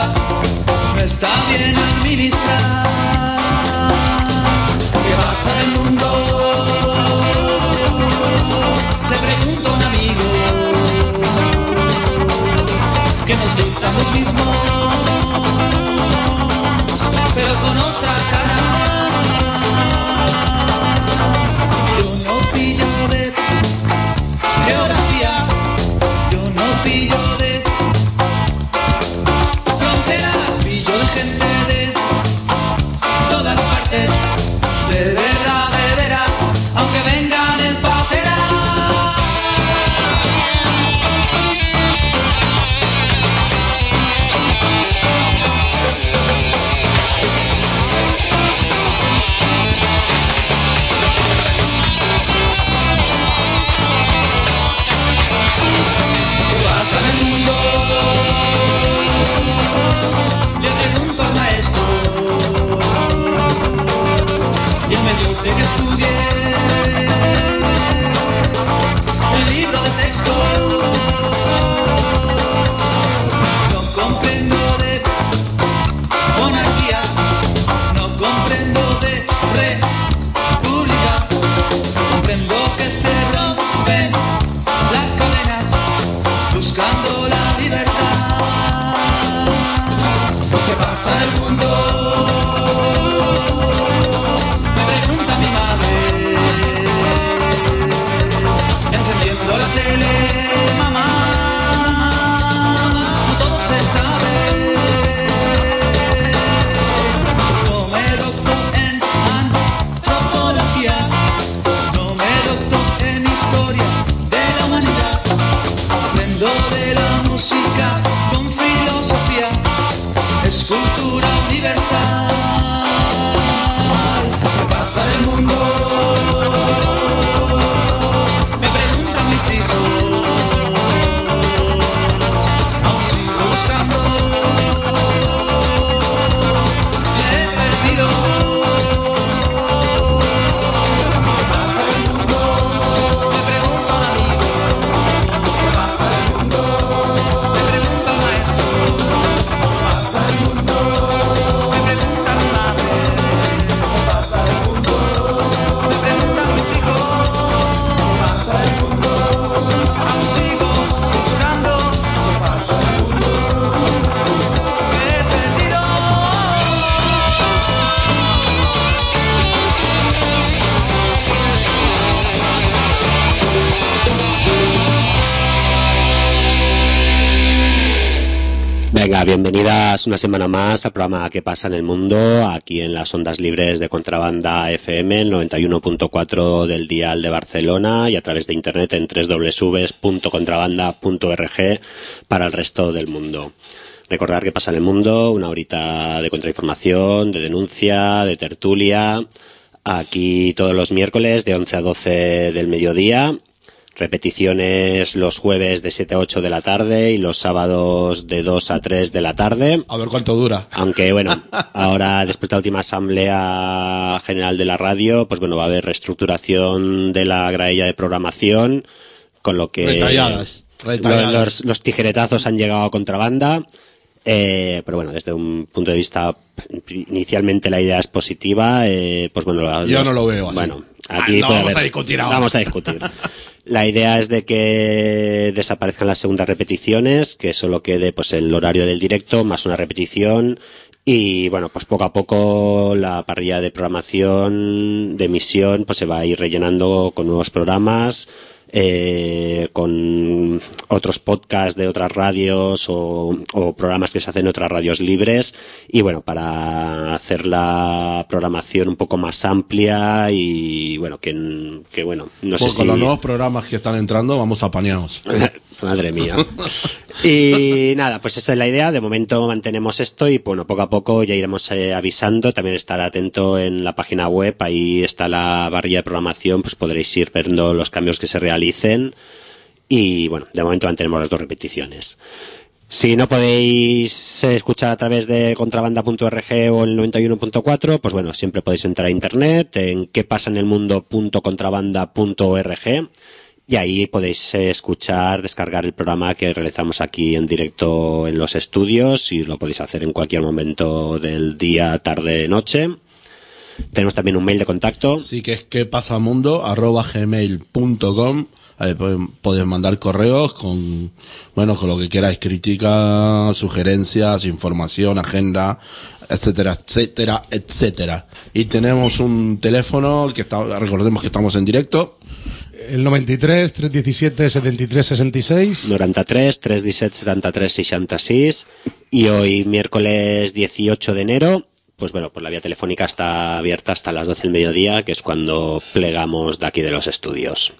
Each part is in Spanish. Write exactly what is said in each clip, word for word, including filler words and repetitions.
pública no está bien administrada. ¿Qué pasa en el mundo? Le pregunto a un amigo que nos dicta los mismos, pero con otra cara. Yo no pillo de geografía, yo no pillo de fronteras, pillo de gente de todas partes, de verdad, de veras, aunque vengan en patera. De que estudié el libro de texto, no comprendo de monarquía, no comprendo de república, comprendo que se rompen las cadenas buscando la libertad. ¿Qué pasa en el mundo? Venga, bienvenidas una semana más al programa ¿Qué pasa en el mundo? Aquí en las ondas libres de Contrabanda F M, el noventa y uno punto cuatro del dial de Barcelona y a través de internet en doble u doble u doble u punto contrabanda punto org para el resto del mundo. Recordar ¿Qué pasa en el mundo? Una horita de contrainformación, de denuncia, de tertulia, aquí todos los miércoles de once a doce del mediodía. Repeticiones los jueves de siete a ocho de la tarde y los sábados de dos a tres de la tarde. A ver cuánto dura. Aunque bueno, ahora después de la última asamblea general de la radio, pues bueno, va a haber reestructuración de la grilla de programación, con lo que Retalladas, retalladas. Los, los tijeretazos han llegado a Contrabanda. Eh, pero bueno, desde un punto de vista, inicialmente la idea es positiva, eh, pues bueno, yo los, no lo veo así. Bueno, aquí ah, no puede vamos haber, a discutir ahora. Vamos a discutir. La idea es de que desaparezcan las segundas repeticiones, que solo quede pues el horario del directo más una repetición y bueno, pues poco a poco la parrilla de programación, de emisión, pues se va a ir rellenando con nuevos programas, eh, con otros podcasts de otras radios o, o programas que se hacen en otras radios libres y bueno, para hacer la programación un poco más amplia y bueno, que, que bueno, no pues sé con si... los nuevos programas que están entrando vamos apañados. Madre mía. Y nada, pues esa es la idea. De momento mantenemos esto y bueno, poco a poco ya iremos eh, avisando. También estar atento en la página web. Ahí está la barrilla de programación. Pues podréis ir viendo los cambios que se realicen. Y bueno, de momento mantenemos las dos repeticiones. Si no podéis escuchar a través de contrabanda punto org o el noventa y uno punto cuatro, pues bueno, siempre podéis entrar a internet en quepasanelmundo punto contrabanda punto org. y ahí podéis eh, escuchar, descargar el programa que realizamos aquí en directo en los estudios, y lo podéis hacer en cualquier momento del día, tarde, noche. Tenemos también un mail de contacto. Sí, que es quepasamundo arroba gmail punto com. Ahí podéis mandar correos con, bueno, con lo que queráis, críticas, sugerencias, información, agenda, etcétera, etcétera, etcétera. Y tenemos un teléfono que está, recordemos que estamos en directo. El noventa y tres, trescientos diecisiete, setenta y tres sesenta y seis. noventa y tres, trescientos diecisiete, setenta y tres sesenta y seis. Y hoy, miércoles dieciocho de enero, pues bueno, pues la vía telefónica está abierta hasta las doce del mediodía, que es cuando plegamos de aquí de los estudios.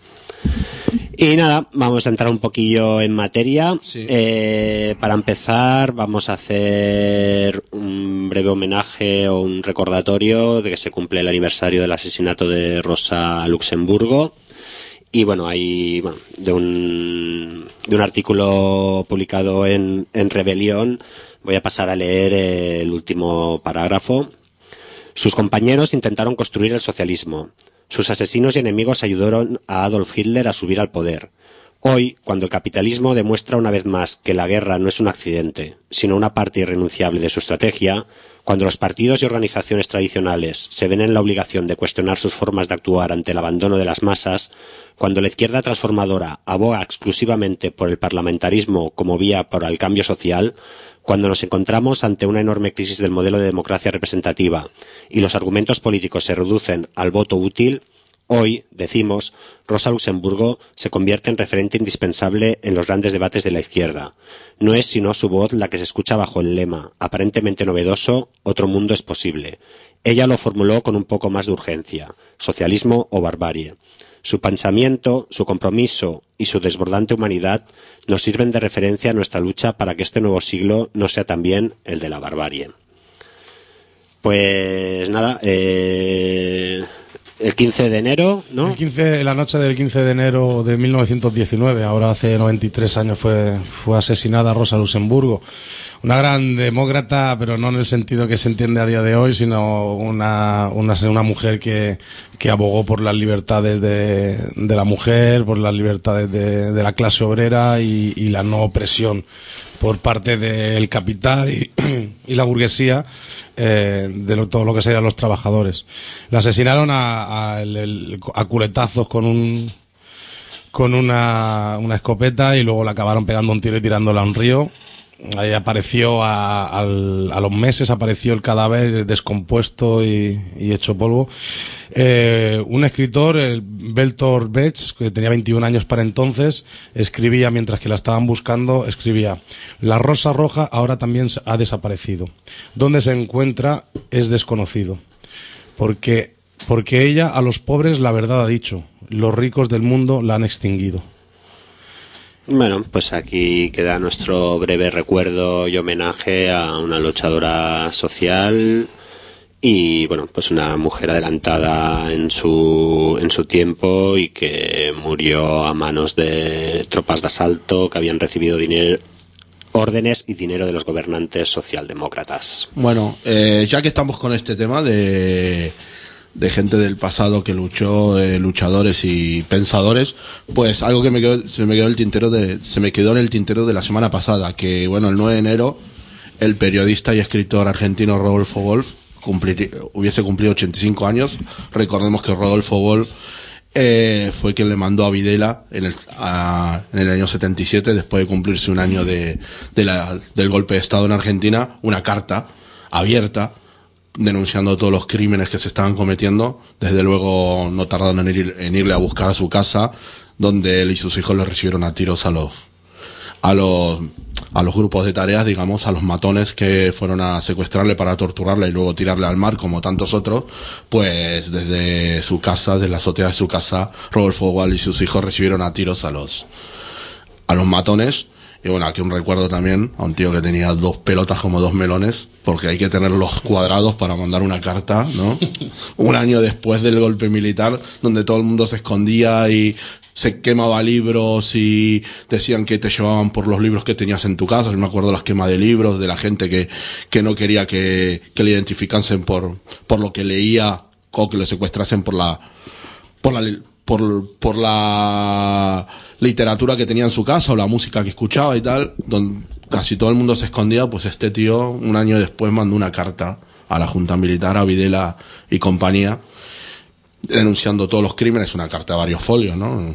Y nada, vamos a entrar un poquillo en materia. Sí. Eh, para empezar, vamos a hacer un breve homenaje o un recordatorio de que se cumple el aniversario del asesinato de Rosa Luxemburgo. Y bueno, hay bueno, de un de un artículo publicado en, en Rebelión, voy a pasar a leer el último parágrafo. Sus compañeros intentaron construir el socialismo. Sus asesinos y enemigos ayudaron a Adolf Hitler a subir al poder. Hoy, cuando el capitalismo demuestra una vez más que la guerra no es un accidente, sino una parte irrenunciable de su estrategia, cuando los partidos y organizaciones tradicionales se ven en la obligación de cuestionar sus formas de actuar ante el abandono de las masas, cuando la izquierda transformadora aboga exclusivamente por el parlamentarismo como vía para el cambio social, cuando nos encontramos ante una enorme crisis del modelo de democracia representativa y los argumentos políticos se reducen al voto útil, hoy, decimos, Rosa Luxemburgo se convierte en referente indispensable en los grandes debates de la izquierda. No es sino su voz la que se escucha bajo el lema, aparentemente novedoso, otro mundo es posible. Ella lo formuló con un poco más de urgencia, socialismo o barbarie. Su pensamiento, su compromiso y su desbordante humanidad nos sirven de referencia a nuestra lucha para que este nuevo siglo no sea también el de la barbarie. Pues nada, eh, el quince de enero, ¿no? El quince, la noche del quince de enero de mil novecientos diecinueve, ahora hace noventa y tres años fue, fue asesinada Rosa Luxemburgo. Una gran demócrata, pero no en el sentido que se entiende a día de hoy, sino una, una, una mujer que, que abogó por las libertades de, de la mujer, por las libertades de, de la clase obrera y, y la no opresión por parte del capital y, y la burguesía eh, de lo, todo lo que serían los trabajadores. La asesinaron a, a, el, a culetazos con un con una, una escopeta y luego la acabaron pegando un tiro y tirándola a un río. Ahí apareció a, a, a los meses apareció el cadáver descompuesto y, y hecho polvo. Eh, un escritor, el Bertolt Brecht, que tenía veintiún años para entonces, escribía, mientras que la estaban buscando, escribía: la rosa roja ahora también ha desaparecido. Dónde se encuentra es desconocido. Porque, porque ella a los pobres la verdad ha dicho, los ricos del mundo la han extinguido. Bueno, pues aquí queda nuestro breve recuerdo y homenaje a una luchadora social y, bueno, pues una mujer adelantada en su en su tiempo y que murió a manos de tropas de asalto que habían recibido dinero, órdenes y dinero de los gobernantes socialdemócratas. Bueno, eh, ya que estamos con este tema de... de gente del pasado que luchó, eh, luchadores y pensadores, pues algo que me quedó, se me quedó el tintero de, se me quedó en el tintero de la semana pasada, que bueno, el nueve de enero, el periodista y escritor argentino Rodolfo Wolf cumplir, hubiese cumplido ochenta y cinco años. Recordemos que Rodolfo Wolf eh, fue quien le mandó a Videla en el, a, en el año setenta y siete, después de cumplirse un año de, de la, del golpe de Estado en Argentina, una carta abierta denunciando todos los crímenes que se estaban cometiendo. Desde luego no tardaron en, ir, en irle a buscar a su casa, donde él y sus hijos le recibieron a tiros a los a los a los grupos de tareas, digamos, a los matones que fueron a secuestrarle para torturarle y luego tirarle al mar, como tantos otros. Pues desde su casa, desde la azotea de su casa, Rodolfo Wall y sus hijos recibieron a tiros a los a los matones. Y bueno, aquí un recuerdo también a un tío que tenía dos pelotas como dos melones, porque hay que tenerlos cuadrados para mandar una carta, ¿no? Un año después del golpe militar, donde todo el mundo se escondía y se quemaba libros y decían que te llevaban por los libros que tenías en tu casa. Yo me acuerdo las quemas de libros, de la gente que, que no quería que, que le identificasen por, por lo que leía, o que le secuestrasen por la, por la, por, por la literatura que tenía en su casa o la música que escuchaba y tal, donde casi todo el mundo se escondía, pues este tío un año después mandó una carta a la Junta Militar, a Videla y compañía, denunciando todos los crímenes, una carta de varios folios, ¿no?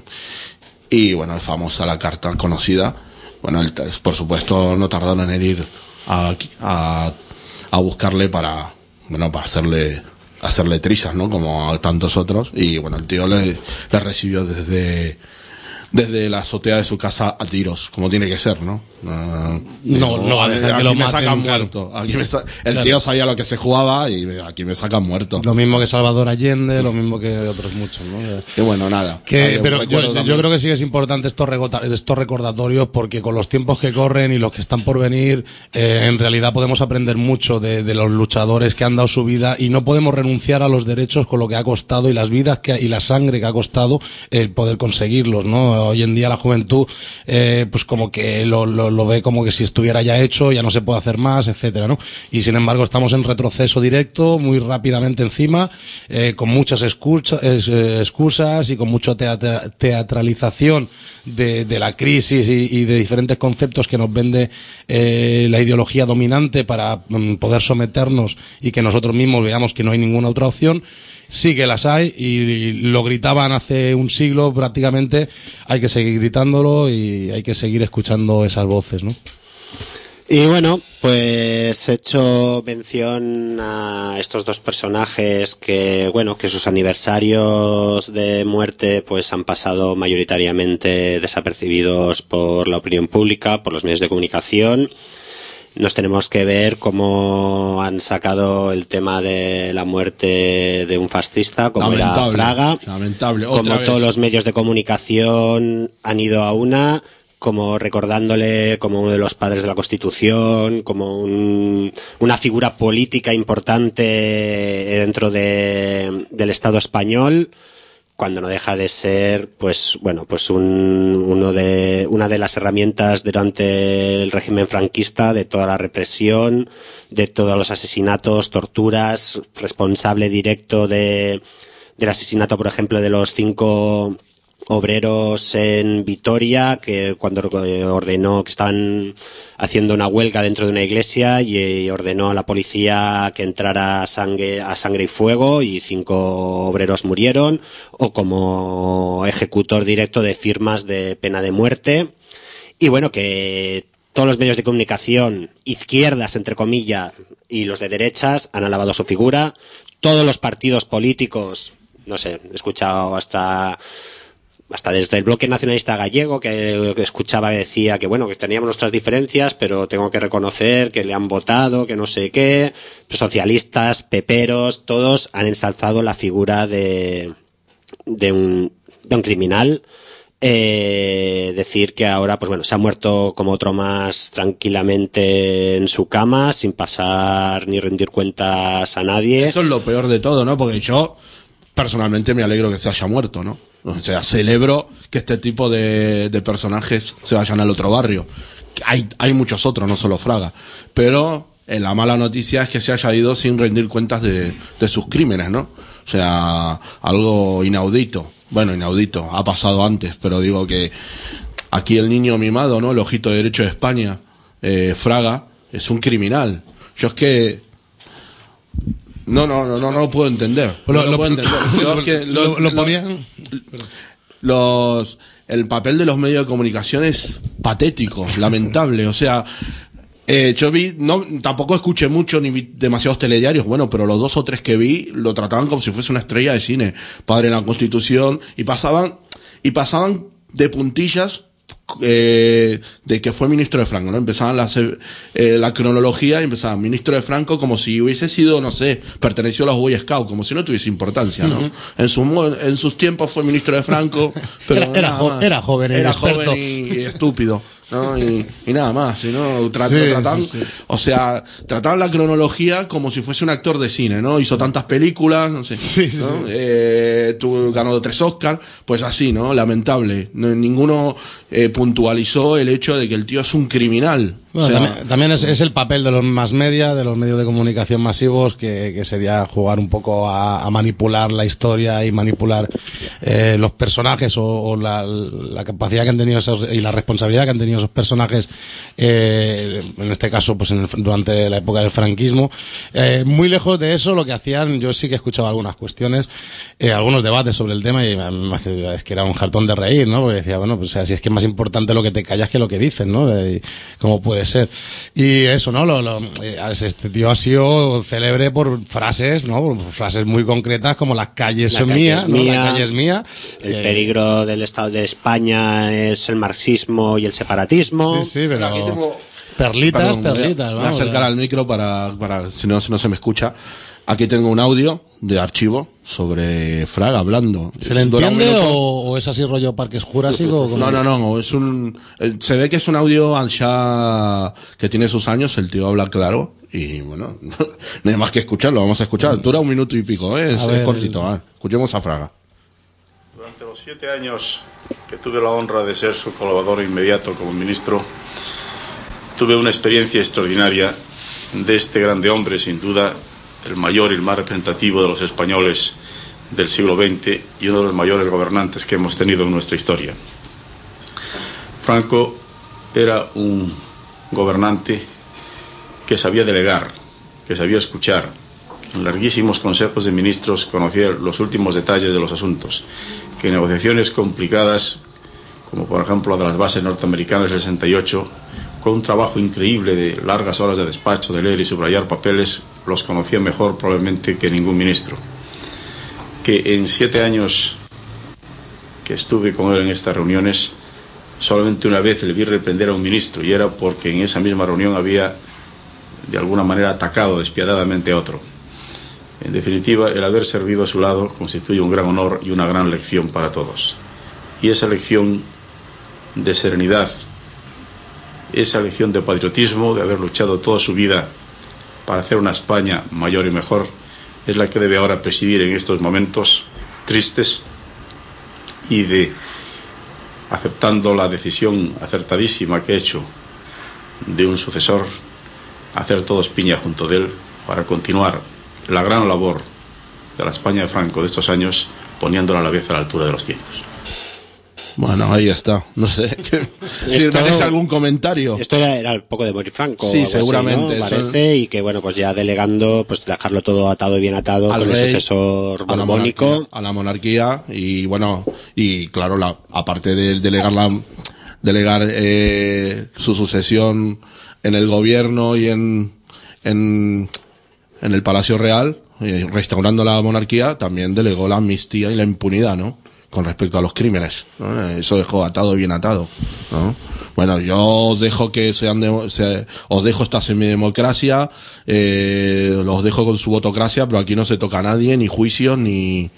Y bueno, es famosa la carta, conocida. Bueno, él, por supuesto, no tardaron en ir a, a, a buscarle para, bueno, para hacerle, hacerle trizas, ¿no? Como a tantos otros. Y bueno, el tío le, le recibió desde, desde la azotea de su casa a tiros, como tiene que ser, ¿no? Uh, no, no va a dejar que lo me maten, sacan claro. muerto. Aquí me sa- el Claro. tío sabía lo que se jugaba y aquí me sacan muerto. Lo mismo que Salvador Allende, lo mismo que otros muchos, ¿no? Y bueno, nada. Que, Hay un pero yo, recuerdo yo también. creo que sí que es importante estos, regota- estos recordatorios, porque con los tiempos que corren y los que están por venir, eh, en realidad podemos aprender mucho de, de los luchadores que han dado su vida, y no podemos renunciar a los derechos con lo que ha costado y las vidas que, y la sangre que ha costado el poder conseguirlos, ¿no? Hoy en día la juventud, eh, pues como que lo, lo, lo ve como que si estuviera ya hecho, ya no se puede hacer más, etcétera, ¿no? Y sin embargo estamos en retroceso directo, muy rápidamente encima, eh, con muchas excusas, eh, excusas y con mucha teatra- teatralización de, de la crisis y, y de diferentes conceptos que nos vende eh, la ideología dominante para mm, poder someternos y que nosotros mismos veamos que no hay ninguna otra opción. Sí que las hay, y lo gritaban hace un siglo prácticamente. Hay que seguir gritándolo y hay que seguir escuchando esas voces, ¿no? Y bueno, pues he hecho mención a estos dos personajes que, bueno, que sus aniversarios de muerte pues han pasado mayoritariamente desapercibidos por la opinión pública, por los medios de comunicación. Nos tenemos que ver cómo han sacado el tema de la muerte de un fascista, como Lamentable, era Fraga, lamentable. Otra como vez. todos los medios de comunicación han ido a una, como recordándole como uno de los padres de la Constitución, como un, una figura política importante dentro de, del Estado español, cuando no deja de ser, pues, bueno, pues un, uno de, una de las herramientas durante el régimen franquista de toda la represión, de todos los asesinatos, torturas, responsable directo de, del asesinato, por ejemplo, de los cinco obreros en Vitoria, que cuando ordenó que estaban haciendo una huelga dentro de una iglesia y ordenó a la policía que entrara a sangre, a sangre y fuego, y cinco obreros murieron, o como ejecutor directo de firmas de pena de muerte. Y bueno, que todos los medios de comunicación, izquierdas entre comillas, y los de derechas, han alabado su figura. Todos los partidos políticos, no sé, he escuchado hasta hasta desde el bloque nacionalista gallego, que, que escuchaba que decía que bueno, que teníamos nuestras diferencias, pero tengo que reconocer que le han votado, que no sé qué, socialistas, peperos, todos han ensalzado la figura de, de un, de un criminal. Eh, decir que ahora, pues bueno, se ha muerto como otro más tranquilamente en su cama, sin pasar ni rendir cuentas a nadie. Eso es lo peor de todo, ¿no? Porque yo personalmente me alegro que se haya muerto, ¿no? O sea, celebro que este tipo de, de personajes se vayan al otro barrio. Hay, hay muchos otros, no solo Fraga. Pero eh, la mala noticia es que se haya ido sin rendir cuentas de, de sus crímenes, ¿no? O sea, algo inaudito. Bueno, inaudito, ha pasado antes, pero digo que aquí el niño mimado, ¿no? El ojito derecho de España, eh, Fraga, es un criminal. Yo es que No, no, no, no, no lo puedo entender. Lo, no lo, lo, puedo entender. Yo es que lo, lo- lo lo- ponían. los el papel de los medios de comunicación es patético, lamentable. O sea, eh, yo vi, no, tampoco escuché mucho ni vi demasiados telediarios, bueno, pero los dos o tres que vi lo trataban como si fuese una estrella de cine, padre de la Constitución, y pasaban y pasaban de puntillas. Eh, de que fue ministro de Franco, ¿no? Empezaban la, eh, la cronología y empezaban ministro de Franco como si hubiese sido, no sé, perteneció a los Boy Scouts, como si no tuviese importancia, ¿no? Uh-huh. En su en sus tiempos fue ministro de Franco, pero era, era, jo- era joven, era experto. joven y, y estúpido, ¿no? Y, y nada más, ¿no? Tra- Sí, trataban, sí, sí. o sea, trataban la cronología como si fuese un actor de cine, ¿no? Hizo tantas películas, no sé, Sí, sí, ¿no? sí. Eh, tuvo, ganó tres Oscars, pues así, ¿no? Lamentable. No, ninguno eh, puntualizó el hecho de que el tío es un criminal, Bueno, O sea, también, también es, es el papel de los más media, de los medios de comunicación masivos, que, que sería jugar un poco a, a manipular la historia y manipular eh, los personajes o, o la, la capacidad que han tenido esos, y la responsabilidad que han tenido esos personajes, eh, en este caso pues en el, durante la época del franquismo. Eh, muy lejos de eso, lo que hacían, yo sí que he escuchado algunas cuestiones, eh, algunos debates sobre el tema, y me hace, es que era un jartón de reír, ¿no? Porque decía, bueno, pues o sea, si es que es más importante lo que te callas que lo que dices, ¿no? Y, ¿cómo puede ser? Y eso, ¿no? Lo, lo, este tío ha sido célebre por frases, ¿no? Por frases muy concretas como las calles La son calle mías, es ¿no? mía, La calle es mía. El que... peligro del Estado de España es el marxismo y el separatismo. Sí, sí, pero... Aquí tengo... Perlitas, Perdón, perlitas, voy a, vamos. voy a acercar al micro para, para si no, si no se me escucha. Aquí tengo un audio de archivo sobre Fraga hablando. ¿Se le Dura un entiende minuto. o, o es así rollo Parques Jurásicos? No, no, no, es un, eh, se ve que es un audio ya que tiene sus años, el tío habla claro y bueno, no hay más que escucharlo, vamos a escuchar. Dura un minuto y pico, ¿eh? es, A ver, es cortito, el- ¿eh? Escuchemos a Fraga. Durante los siete años que tuve la honra de ser su colaborador inmediato como ministro, tuve una experiencia extraordinaria de este grande hombre, sin duda, el mayor y el más representativo de los españoles del siglo veinte y uno de los mayores gobernantes que hemos tenido en nuestra historia. Franco era un gobernante que sabía delegar, que sabía escuchar. En larguísimos consejos de ministros conocía los últimos detalles de los asuntos, que en negociaciones complicadas, como por ejemplo la de las bases norteamericanas del sesenta y ocho, con un trabajo increíble de largas horas de despacho, de leer y subrayar papeles, los conocía mejor probablemente que ningún ministro. Que en siete años que estuve con él en estas reuniones, solamente una vez le vi reprender a un ministro, y era porque en esa misma reunión había de alguna manera atacado despiadadamente a otro. En definitiva, el haber servido a su lado constituye un gran honor y una gran lección para todos. Y esa lección de serenidad, esa lección de patriotismo, de haber luchado toda su vida para hacer una España mayor y mejor, es la que debe ahora presidir en estos momentos tristes, y de, aceptando la decisión acertadísima que ha hecho de un sucesor, hacer todos piña junto de él para continuar la gran labor de la España de Franco de estos años, poniéndola a la vez a la altura de los tiempos. Bueno, ahí está. No sé. si Esto- tenéis algún comentario. Esto era, era el poco de Boris Franco. Sí, o algo así, seguramente, ¿no? eso- Parece, y que bueno, pues ya delegando, pues dejarlo todo atado y bien atado Al con rey, el sucesor a la borbónico. monarquía, a la monarquía y bueno, y claro, la, aparte de delegar la delegar eh, su sucesión en el gobierno y en en, en el Palacio Real, eh, restaurando la monarquía, también delegó la amnistía y la impunidad, ¿no? Con respecto a los crímenes, ¿no? Eso dejó atado y bien atado, ¿no? Bueno, yo os dejo que sean de, se, os dejo esta semidemocracia, eh, los dejo con su votocracia, pero aquí no se toca a nadie, ni juicios, ni,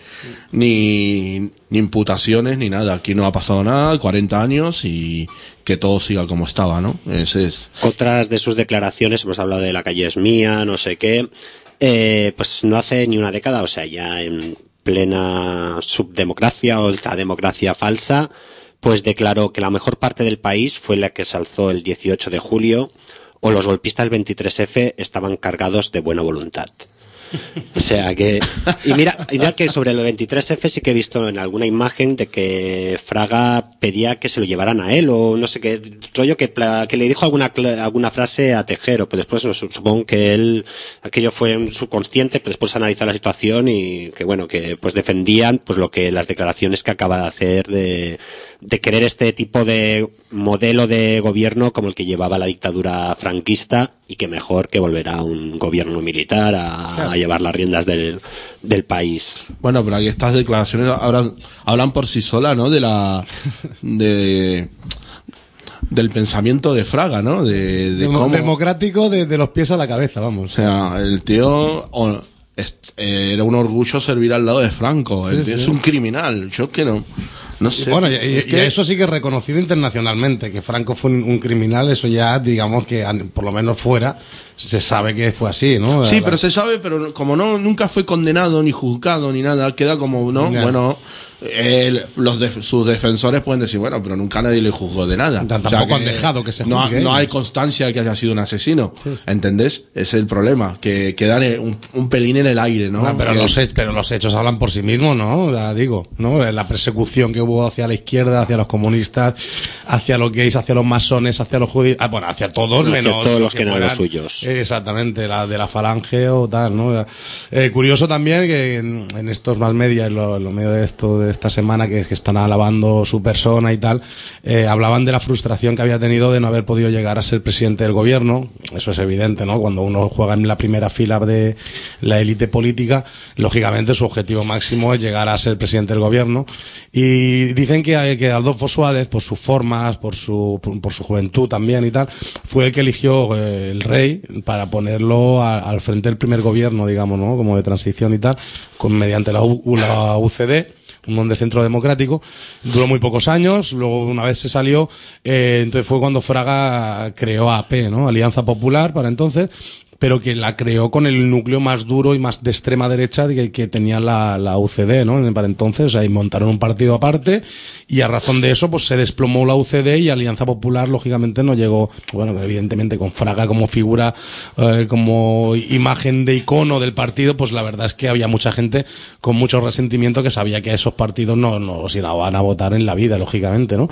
ni, ni imputaciones, ni nada. Aquí no ha pasado nada, cuarenta años, y que todo siga como estaba, ¿no? Ese es. Otras de sus declaraciones, hemos hablado de la calle es mía, no sé qué, eh, pues no hace ni una década, o sea, ya en plena subdemocracia o esta democracia falsa, pues declaró que la mejor parte del país fue la que se alzó el dieciocho de julio, o los golpistas del veintitrés efe estaban cargados de buena voluntad. O sea que, y mira, y mira que sobre el veintitrés efe sí que he visto en alguna imagen de que Fraga pedía que se lo llevaran a él, o no sé qué rollo, que, que le dijo alguna alguna frase a Tejero, pues después supongo que él, aquello fue un subconsciente, pero después analizó la situación y que bueno, que pues defendían pues lo que las declaraciones que acaba de hacer de, de querer este tipo de modelo de gobierno como el que llevaba la dictadura franquista, y que mejor que volver a un gobierno militar a, Claro. a llevar las riendas del, del país. Bueno, pero aquí estas declaraciones hablan, hablan por sí solas, ¿no? De la, de, del pensamiento de Fraga, ¿no? De, de Demo- cómo, Democrático de, de los pies a la cabeza, vamos. o sea, el tío o, est- eh, era un orgullo servir al lado de Franco. El Sí, tío sí. es un criminal. Yo que no, no sé. Bueno, y, y- Es y que- eso sí que es reconocido internacionalmente, que Franco fue un, un criminal, eso ya, digamos que an- por lo menos fuera, se sabe que fue así, ¿no? Sí, La- pero se sabe, pero como no nunca fue condenado ni juzgado ni nada, queda como no, Ya. bueno, El, los de, sus defensores pueden decir, bueno, pero nunca nadie le juzgó de nada. Tampoco o sea, que han dejado que se no, juzgue. no hay constancia de que haya sido un asesino. Sí, sí. ¿Entendés? Ese es el problema, que quedan un, un pelín en el aire, ¿no? No, pero, que, los he, pero los hechos hablan por sí mismos, ¿no? Ya digo, ¿no? La persecución que hubo hacia la izquierda, hacia los comunistas, hacia los gays, hacia los masones, hacia los judíos, ah, bueno, hacia todos, hacia menos todos los que, que no fueran, eran los suyos. Exactamente, la de la falange o tal, ¿no? Eh, curioso también que en, en estos más media, en lo, en lo medio de esto de esta semana, que que están alabando su persona y tal, eh, hablaban de la frustración que había tenido de no haber podido llegar a ser presidente del gobierno. Eso es evidente, ¿no? Cuando uno juega en la primera fila de la élite política, lógicamente su objetivo máximo es llegar a ser presidente del gobierno. Y dicen que, que Adolfo Suárez, por sus formas, por su, por, por su juventud también y tal, fue el que eligió eh, el rey para ponerlo a, al frente del primer gobierno, digamos, ¿no? Como de transición y tal, con, mediante la, U, la U C D, un de Centro Democrático. Duró muy pocos años, luego una vez se salió, eh, entonces fue cuando Fraga creó A P, ¿no? Alianza Popular para entonces, pero que la creó con el núcleo más duro y más de extrema derecha que, que tenía la, la U C D, ¿no? Para entonces, o sea, y montaron un partido aparte, y a razón de eso, pues se desplomó la U C D y Alianza Popular, lógicamente, no llegó, bueno, evidentemente con Fraga como figura, eh, como imagen de icono del partido, pues la verdad es que había mucha gente con mucho resentimiento que sabía que a esos partidos no, no los iban a votar en la vida, lógicamente, ¿no?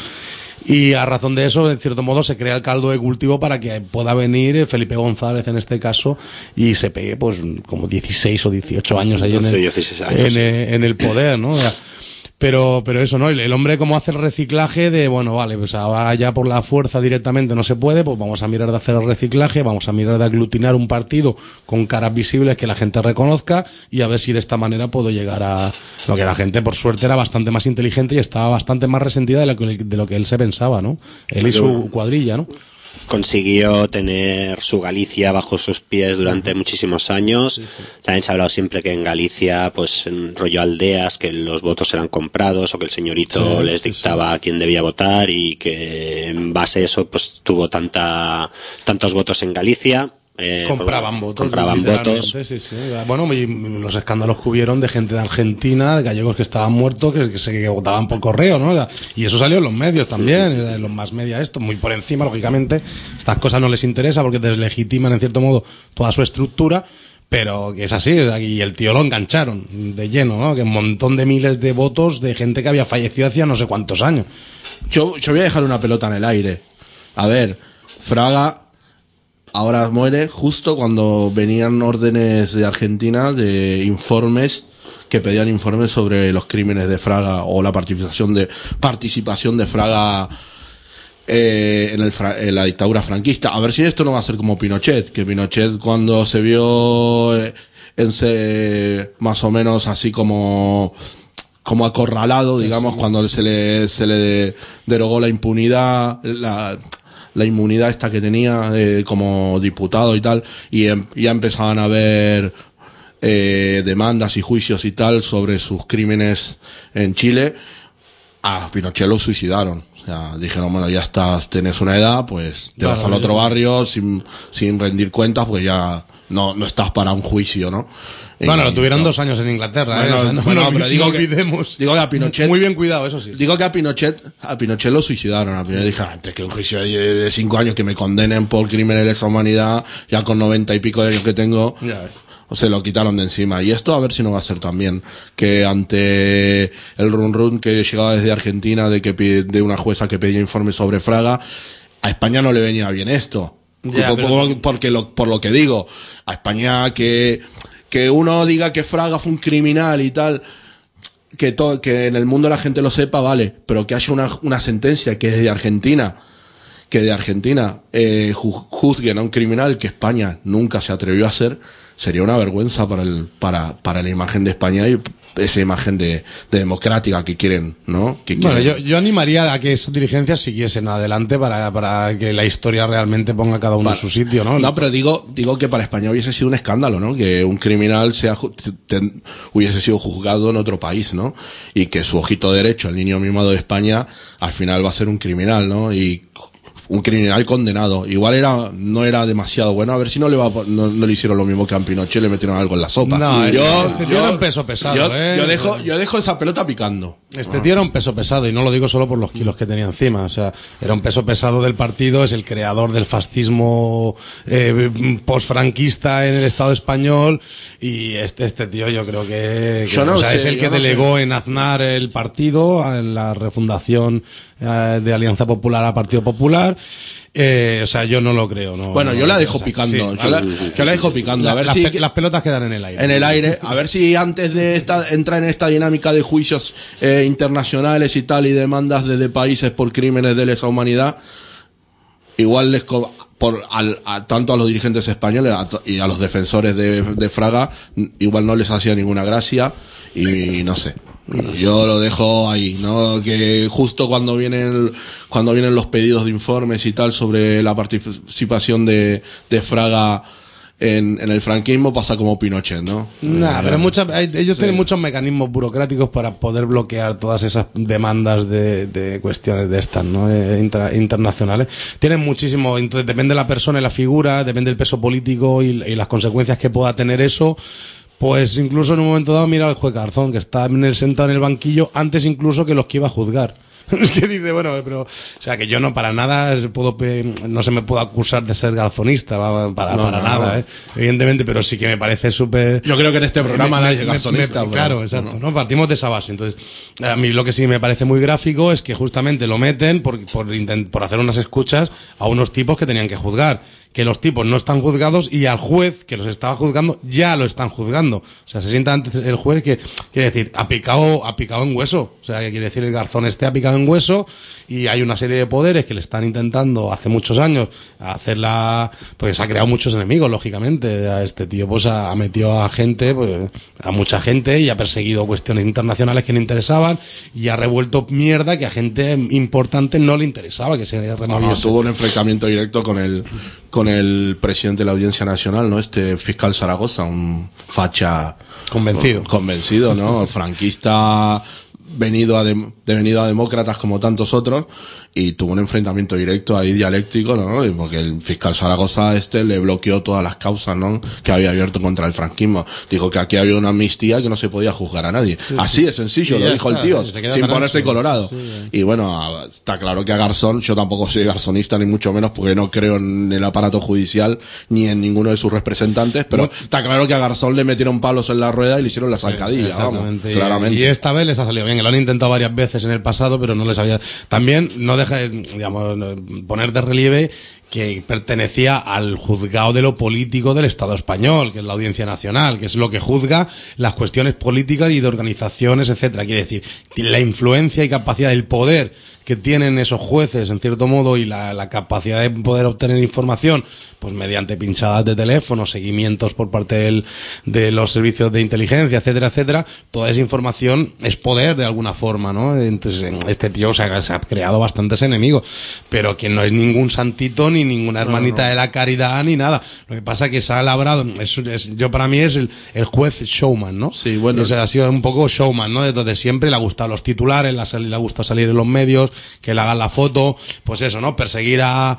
Y a razón de eso, en cierto modo, se crea el caldo de cultivo para que pueda venir Felipe González en este caso y se pegue pues como dieciséis o dieciocho años ahí doce, en, el, dieciséis años, en, sí. en el poder, ¿no? Pero, pero eso, ¿no? El, el hombre como hace el reciclaje de, bueno, vale, pues ahora ya por la fuerza directamente no se puede, pues vamos a mirar de hacer el reciclaje, vamos a mirar de aglutinar un partido con caras visibles que la gente reconozca y a ver si de esta manera puedo llegar a lo que la gente, por suerte, era bastante más inteligente y estaba bastante más resentida de lo que, de lo que él se pensaba, ¿no? Él y su cuadrilla, ¿no? Consiguió tener su Galicia bajo sus pies durante uh-huh. muchísimos años. Sí, sí. También se ha hablado siempre que en Galicia, pues en rollo aldeas, que los votos eran comprados o que el señorito sí, les dictaba sí, sí. a quién debía votar y que en base a eso pues tuvo tanta tantos votos en Galicia. Eh, compraban votos. Compraban votos. Sí, sí. Bueno, y los escándalos que hubieron de gente de Argentina, de gallegos que estaban muertos, que, que se que votaban por correo, ¿no? Y eso salió en los medios también, en los más media esto, muy por encima, lógicamente. Estas cosas no les interesa porque deslegitiman, en cierto modo, toda su estructura. Pero que es así, y el tío lo engancharon de lleno, ¿no? Que un montón de miles de votos de gente que había fallecido hacía no sé cuántos años. Yo, yo voy a dejar una pelota en el aire. A ver, Fraga ahora muere justo cuando venían órdenes de Argentina de informes que pedían informes sobre los crímenes de Fraga o la participación de participación de Fraga eh, en, el, en la dictadura franquista. A ver si esto no va a ser como Pinochet, que Pinochet cuando se vio en se, más o menos así como como acorralado, digamos, sí, cuando se le se le derogó la impunidad, la la inmunidad esta que tenía eh, como diputado y tal, y em, ya empezaban a haber eh, demandas y juicios y tal sobre sus crímenes en Chile. A Pinochet lo suicidaron. O sea, dijeron, bueno, ya estás, tenés una edad, pues te vas al otro barrio sin, sin rendir cuentas, pues ya no, no estás para un juicio, ¿no? Bueno, y, lo tuvieron no. dos años en Inglaterra, bueno, ¿eh? O sea, no, bueno, no, pero no digo olvidemos. Que, digo que a Pinochet... Muy bien cuidado, eso sí. Digo que a Pinochet, a Pinochet lo suicidaron. A Pinochet sí. Dije, antes que un juicio de cinco años que me condenen por crímenes de lesa humanidad, ya con noventa y pico de años que tengo... Ya. O se lo quitaron de encima. Y esto a ver si no va a ser también. Que ante el run run que llegaba desde Argentina de que de una jueza que pedía informes sobre Fraga, a España no le venía bien esto. Ya, por, pero... porque lo, por lo que digo, a España que, que uno diga que Fraga fue un criminal y tal, que todo, que en el mundo la gente lo sepa, vale, pero que haya una, una sentencia que es de Argentina, que de Argentina eh, juzguen a un criminal que España nunca se atrevió a hacer, sería una vergüenza para el para para la imagen de España y esa imagen de, de democrática que quieren, ¿no? Que quieren. Bueno, yo, yo animaría a que esas dirigencias siguiesen adelante para, para que la historia realmente ponga cada uno para, en su sitio, ¿no? No, pero digo digo que para España hubiese sido un escándalo, ¿no? Que un criminal sea ten, hubiese sido juzgado en otro país, ¿no? Y que su ojito derecho, el niño mimado de España, al final va a ser un criminal, ¿no? Y un criminal condenado. Igual era no era demasiado bueno. A ver si no le va no, no le hicieron lo mismo que a Pinochet, le metieron algo en la sopa. No, yo, es, yo, yo era un peso pesado, yo, ¿eh? yo dejo yo dejo esa pelota picando. Este tío era un peso pesado, y no lo digo solo por los kilos que tenía encima, o sea, era un peso pesado del partido, es el creador del fascismo eh, posfranquista en el Estado español, y este este tío yo creo que, que yo no o sea, sé, es el que no delegó sé. en Aznar el partido, en la refundación eh, de Alianza Popular a Partido Popular. Eh, o sea, yo no lo creo. No, Bueno, no, yo la no, dejo o sea, picando. sí, yo, la, yo la dejo picando. La- A ver las, si. pe- las pelotas quedan en el aire. En el aire, a ver si antes de esta, entrar en esta dinámica de juicios eh, internacionales y tal, y demandas desde países por crímenes de lesa humanidad, igual les co- por al, a, tanto a los dirigentes españoles a to- y a los defensores de, de Fraga, igual no les hacía ninguna gracia, y no sé. Yo lo dejo ahí, ¿no? Que justo cuando vienen, cuando vienen los pedidos de informes y tal sobre la participación de, de Fraga en, en el franquismo, pasa como Pinochet, ¿no? Nah, Eh, pero muchas, hay- ellos sí. tienen muchos mecanismos burocráticos para poder bloquear todas esas demandas de, de cuestiones de estas, ¿no? Eh, intra- internacionales. Tienen muchísimo, entonces depende de la persona y la figura, depende del peso político y, y las consecuencias que pueda tener eso. Pues incluso en un momento dado mira al juez Garzón, que está en el, sentado en el banquillo antes incluso que los que iba a juzgar. Es que dice, bueno, pero, o sea, que yo no para nada puedo, pe- no se me puede acusar de ser garzonista, va, para, No, para no, nada, no. eh. Evidentemente, pero sí que me parece súper. Yo creo que en este programa Me- nadie me- es me- garzonista. me- pero- claro, exacto, ¿no? Partimos de esa base. Entonces, a mí lo que sí me parece muy gráfico es que justamente lo meten por, por, intent- por hacer unas escuchas a unos tipos que tenían que juzgar. Que los tipos no están juzgados y al juez que los estaba juzgando ya lo están juzgando. O sea, se sienta antes el juez que, quiere decir, ha picado, ha picado en hueso. O sea, que quiere decir el Garzón este ha picado en hueso y hay una serie de poderes que le están intentando hace muchos años hacerla, pues se ha creado muchos enemigos, lógicamente. A este tío pues ha, ha metido a gente, pues a mucha gente y ha perseguido cuestiones internacionales que le interesaban y ha revuelto mierda que a gente importante no le interesaba que se removiese. Vamos, tuvo un enfrentamiento directo con el con el presidente de la Audiencia Nacional, ¿no? Este fiscal Zaragoza, un facha Convencido. convencido, ¿no? Franquista venido a de, devenido a demócratas como tantos otros, y tuvo un enfrentamiento directo ahí dialéctico, ¿no? Y porque el fiscal Zaragoza este le bloqueó todas las causas, ¿no? Que había abierto contra el franquismo. Dijo que aquí había una amnistía que no se podía juzgar a nadie. Sí, Así sí. de sencillo, Y lo ya dijo está, el tío, se queda sin tan ponerse ancho. colorado. Sí, sí. Y bueno, está claro que a Garzón, yo tampoco soy garzonista ni mucho menos porque no creo en el aparato judicial ni en ninguno de sus representantes, pero está claro que a Garzón le metieron palos en la rueda y le hicieron la zancadilla, vamos, Exactamente. Y- claramente. Y esta vez les ha salido bien, que lo han intentado varias veces en el pasado, pero no les había. También no deja de, digamos, poner de relieve que pertenecía al juzgado de lo político del Estado español, que es la Audiencia Nacional, que es lo que juzga las cuestiones políticas y de organizaciones, etcétera. Quiere decir, la influencia y capacidad del poder que tienen esos jueces, en cierto modo, y la, la capacidad de poder obtener información, pues mediante pinchadas de teléfono, seguimientos por parte del, de los servicios de inteligencia, etcétera, etcétera, toda esa información es poder de alguna forma, ¿no? Entonces, este tío se ha, se ha creado bastantes enemigos, pero que no es ningún santito ni ninguna hermanita no. de la caridad ni nada. Lo que pasa es que se ha labrado, es, es- yo para mí es el, el juez showman, ¿no? Sí, bueno. O sea, ha sido un poco showman, ¿no? Entonces siempre le ha gustado los titulares, le ha, sali- le ha gustado salir en los medios, que le hagan la foto, pues eso, ¿no? Perseguir a,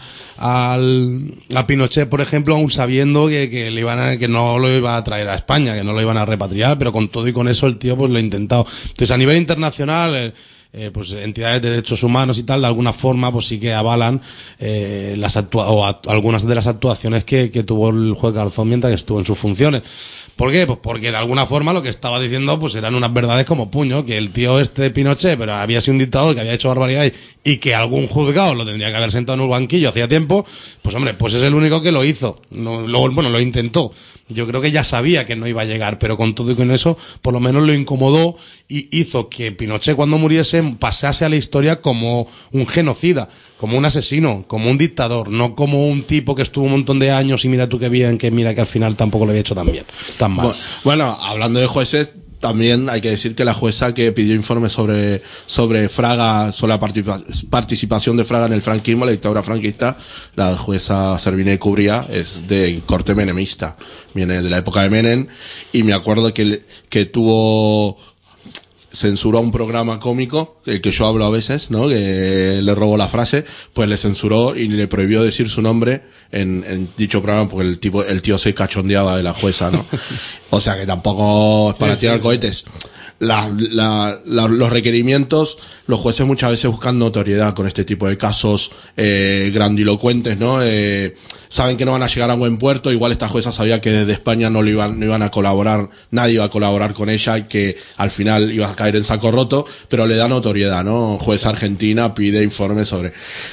al, a Pinochet, por ejemplo, aún sabiendo que, que le iban a, que no lo iba a traer a España, que no lo iban a repatriar, pero con todo y con eso el tío pues lo ha intentado. Entonces a nivel internacional, eh, eh, pues entidades de derechos humanos y tal, de alguna forma, pues sí que avalan eh, las actua o a- algunas de las actuaciones que, que tuvo el juez Garzón mientras que estuvo en sus funciones. ¿Por qué? Pues porque de alguna forma lo que estaba diciendo pues eran unas verdades como puño, que el tío este Pinochet, pero había sido un dictador que había hecho barbaridades y que algún juzgado lo tendría que haber sentado en un banquillo hacía tiempo, pues hombre, pues es el único que lo hizo. No, luego, bueno, lo intentó. Yo creo que ya sabía que no iba a llegar, pero con todo y con eso, por lo menos lo incomodó y hizo que Pinochet cuando muriese pasase a la historia como un genocida, como un asesino, como un dictador, no como un tipo que estuvo un montón de años y mira tú qué bien, que mira que al final tampoco lo había hecho tan bien, tan mal. Bu- Bueno, hablando de jueces, también hay que decir que la jueza que pidió informes sobre, sobre Fraga, sobre la participa- participación de Fraga en el franquismo, la dictadura franquista, la jueza Serviné Cubría, es de corte menemista. Viene de la época de Menem, y me acuerdo que, le- que tuvo, censuró un programa cómico, el que yo hablo a veces, ¿no? Que le robó la frase, pues le censuró y le prohibió decir su nombre en, en dicho programa porque el tipo, el tío se cachondeaba de la jueza, ¿no? O sea que tampoco es para Sí, tirar sí. cohetes. la, la, la, los requerimientos, los jueces muchas veces buscan notoriedad con este tipo de casos eh, grandilocuentes, ¿no? Eh, saben que no van a llegar a buen puerto, igual esta jueza sabía que desde España no le iban, no iban a colaborar, nadie iba a colaborar con ella y que al final iba a caer en saco roto, pero le da notoriedad, ¿no? Jueza argentina pide informes sobre...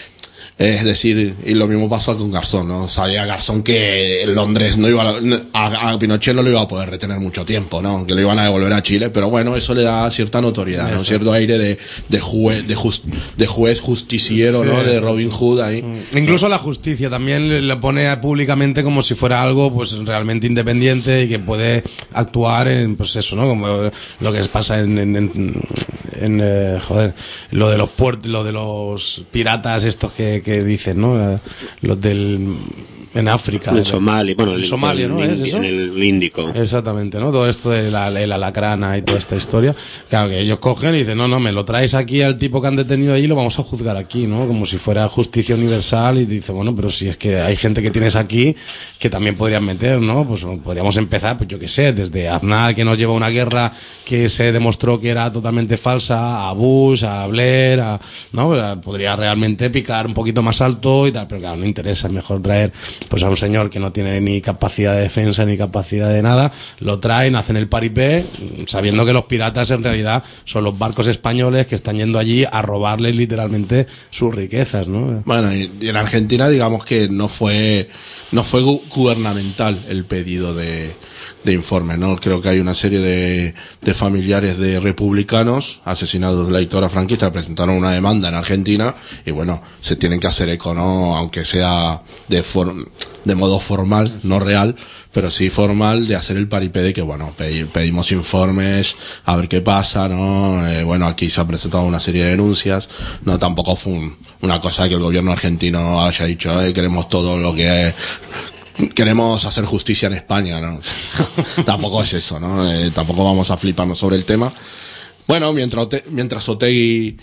Es decir, y lo mismo pasó con Garzón, ¿no? Sabía Garzón que en Londres no iba a, a, a Pinochet no lo iba a poder retener mucho tiempo, ¿no? Que lo iban a devolver a Chile, pero bueno, eso le da cierta notoriedad, ¿no? Eso. Cierto aire de, de juez, de, just, de juez justiciero, sí, ¿no? De Robin Hood ahí. Incluso la justicia también le pone públicamente como si fuera algo, pues, realmente independiente y que puede actuar en, pues eso, ¿no? Como lo que pasa en, en, en, en eh, joder, lo de los puertos, lo de los piratas estos que que dicen, ¿no? Los del en África, en Somalia, bueno, en Somalia, ¿no? ¿Es eso? En el Índico. Exactamente, ¿no? Todo esto de la, la lacrana y toda esta historia. Claro, que ellos cogen y dicen, no, no, me lo traes aquí al tipo que han detenido allí y lo vamos a juzgar aquí, ¿no? Como si fuera justicia universal y dice, bueno, pero si es que hay gente que tienes aquí que también podrían meter, ¿no? Pues podríamos empezar, pues yo qué sé, desde Aznar, que nos lleva a una guerra que se demostró que era totalmente falsa, a Bush, a Blair, a, ¿no? Podría realmente picar un poquito más alto y tal, pero claro, no interesa, es mejor traer pues a un señor que no tiene ni capacidad de defensa ni capacidad de nada, lo traen, hacen el paripé, sabiendo que los piratas en realidad son los barcos españoles que están yendo allí a robarles literalmente sus riquezas, ¿no? Bueno, y en Argentina digamos que no fue no fue gu- gubernamental el pedido de de informe, ¿no? Creo que hay una serie de, de familiares de republicanos asesinados de la dictadura franquista que presentaron una demanda en Argentina y bueno, se tienen que hacer eco, ¿no? Aunque sea de for- de modo formal, no real, pero sí formal, de hacer el paripé de que bueno, pedir, pedimos informes, a ver qué pasa, ¿no? Eh, bueno, aquí se han presentado una serie de denuncias, no, tampoco fue un, una cosa que el gobierno argentino haya dicho, eh, queremos todo lo que es, queremos hacer justicia en España, ¿no? Tampoco es eso, ¿no? Eh, tampoco vamos a fliparnos sobre el tema. Bueno, mientras, Ote- mientras Otegi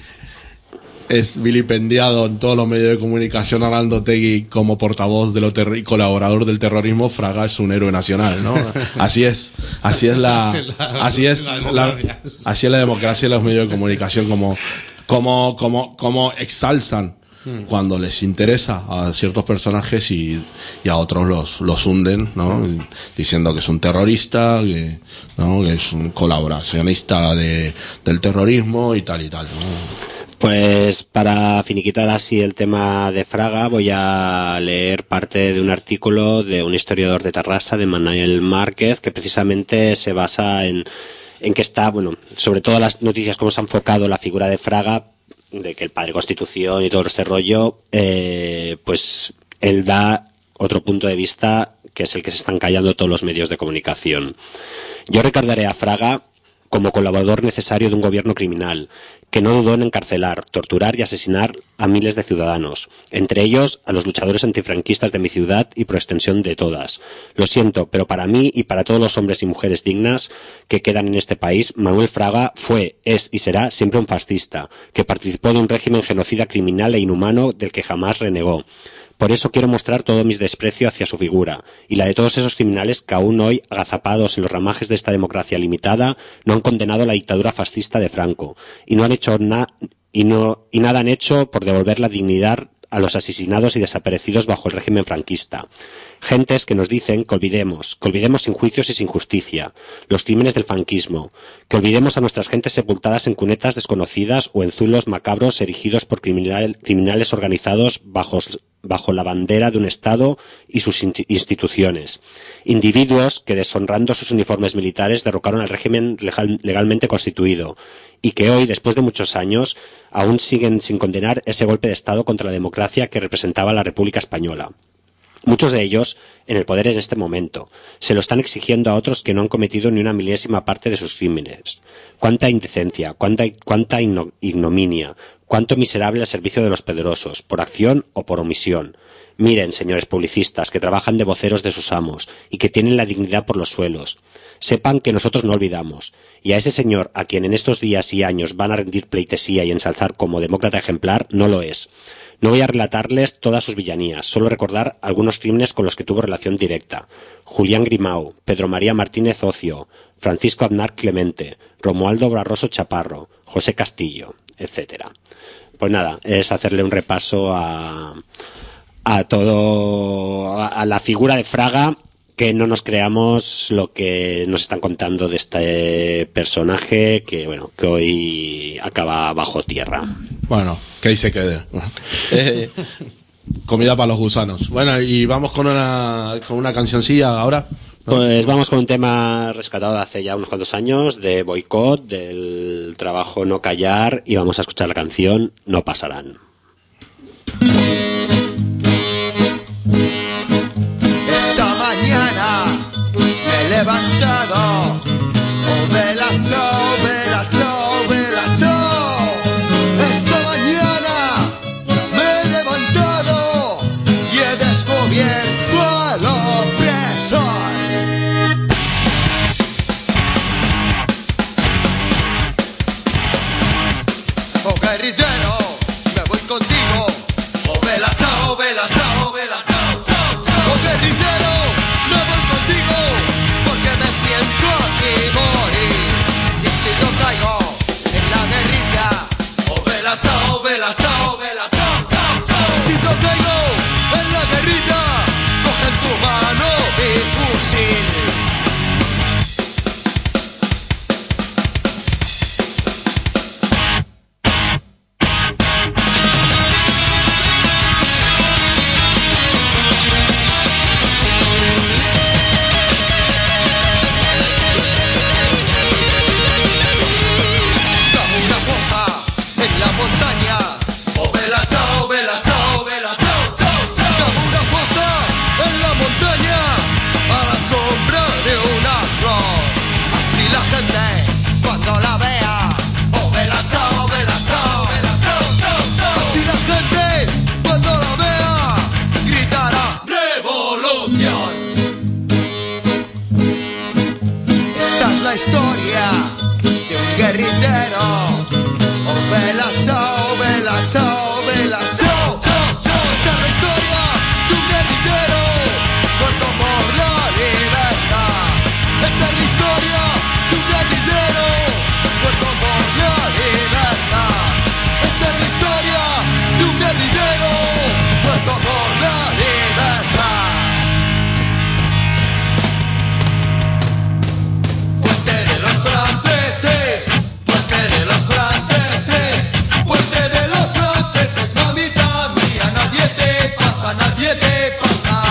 es vilipendiado en todos los medios de comunicación, Arnaldo Otegi como portavoz de lo ter- y colaborador del terrorismo, Fraga es un héroe nacional, ¿no? Así es, así es la, así es la, así es la democracia y los medios de comunicación, como, como, como, como exalzan cuando les interesa a ciertos personajes y, y a otros los, los hunden, ¿no? Diciendo que es un terrorista, que, ¿no? Que es un colaboracionista de, del terrorismo y tal y tal, ¿no? Pues para finiquitar así el tema de Fraga voy a leer parte de un artículo de un historiador de Tarrasa, de Manuel Márquez, que precisamente se basa en, en que está, bueno, sobre todo las noticias, cómo se ha enfocado la figura de Fraga, de que el padre Constitución y todo este rollo, eh, pues él da otro punto de vista que es el que se están callando todos los medios de comunicación. Yo recordaré a Fraga como colaborador necesario de un gobierno criminal, que no dudó en encarcelar, torturar y asesinar a miles de ciudadanos, entre ellos a los luchadores antifranquistas de mi ciudad y por extensión de todas. Lo siento, pero para mí y para todos los hombres y mujeres dignas que quedan en este país, Manuel Fraga fue, es y será siempre un fascista, que participó de un régimen genocida, criminal e inhumano del que jamás renegó. Por eso quiero mostrar todo mi desprecio hacia su figura, y la de todos esos criminales que aún hoy, agazapados en los ramajes de esta democracia limitada, no han condenado la dictadura fascista de Franco, y no han hecho na- y no, y nada han hecho por devolver la dignidad a los asesinados y desaparecidos bajo el régimen franquista. Gentes que nos dicen que olvidemos, que olvidemos sin juicios y sin justicia, los crímenes del franquismo, que olvidemos a nuestras gentes sepultadas en cunetas desconocidas o en zulos macabros erigidos por criminal, criminales organizados bajo, bajo la bandera de un Estado y sus instituciones. Individuos que, deshonrando sus uniformes militares, derrocaron al régimen legal, legalmente constituido y que hoy, después de muchos años, aún siguen sin condenar ese golpe de Estado contra la democracia que representaba la República Española. Muchos de ellos en el poder en este momento. Se lo están exigiendo a otros que no han cometido ni una milésima parte de sus crímenes. Cuánta indecencia, cuánta, cuánta ignominia, Cuánto miserable al servicio de los poderosos, por acción o por omisión. Miren, señores publicistas, que trabajan de voceros de sus amos y que tienen la dignidad por los suelos. Sepan que nosotros no olvidamos. Y a ese señor, a quien en estos días y años van a rendir pleitesía y ensalzar como demócrata ejemplar, no lo es. No voy a relatarles todas sus villanías, solo recordar algunos crímenes con los que tuvo relación directa. Julián Grimau, Pedro María Martínez Ocio, Francisco Aznar Clemente, Romualdo Barroso Chaparro, José Castillo, etcétera. Pues nada, es hacerle un repaso a, a todo, a la figura de Fraga, que no nos creamos lo que nos están contando de este personaje que, bueno, que hoy acaba bajo tierra. Bueno, que ahí se quede. eh, comida para los gusanos. Bueno, y vamos con una, con una cancioncilla ahora. ¿No? Pues vamos con un tema rescatado de hace ya unos cuantos años, de Boicot, del trabajo No Callar, y vamos a escuchar la canción No Pasarán. Esta mañana me he levantado, oh vela chao, vela chao, vela chao. Esta mañana me he levantado y he descubierto al opresor. Oh guerrillero, me voy contigo, oh vela chao, vela chao, vela chao, chao, chao. Oh guerrillero, me voy contigo, porque me siento aquí morir. Y si yo caigo en la guerrilla, oh vela chao, vela chao, vela chao, chao, chao. Si yo caigo en la guerrilla, coge en tu mano mi fusil. La historia de un guerrillero. Oh vela chao, vela chao, vela chao, chao, chao. Esta es la historia de un guerrillero muerto por la libertad. Esta es la historia de un guerrillero muerto por la libertad. Esta es la historia de un guerrillero muerto por la libertad. Puente de los franceses, puente de los franceses, puente de los franceses, mamita mía, nadie te pasa, nadie te pasa.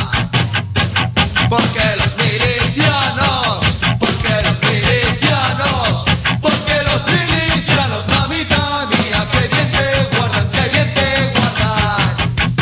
Porque los milicianos, porque los milicianos, porque los milicianos, mamita mía, que bien te guardan, que bien te guardan.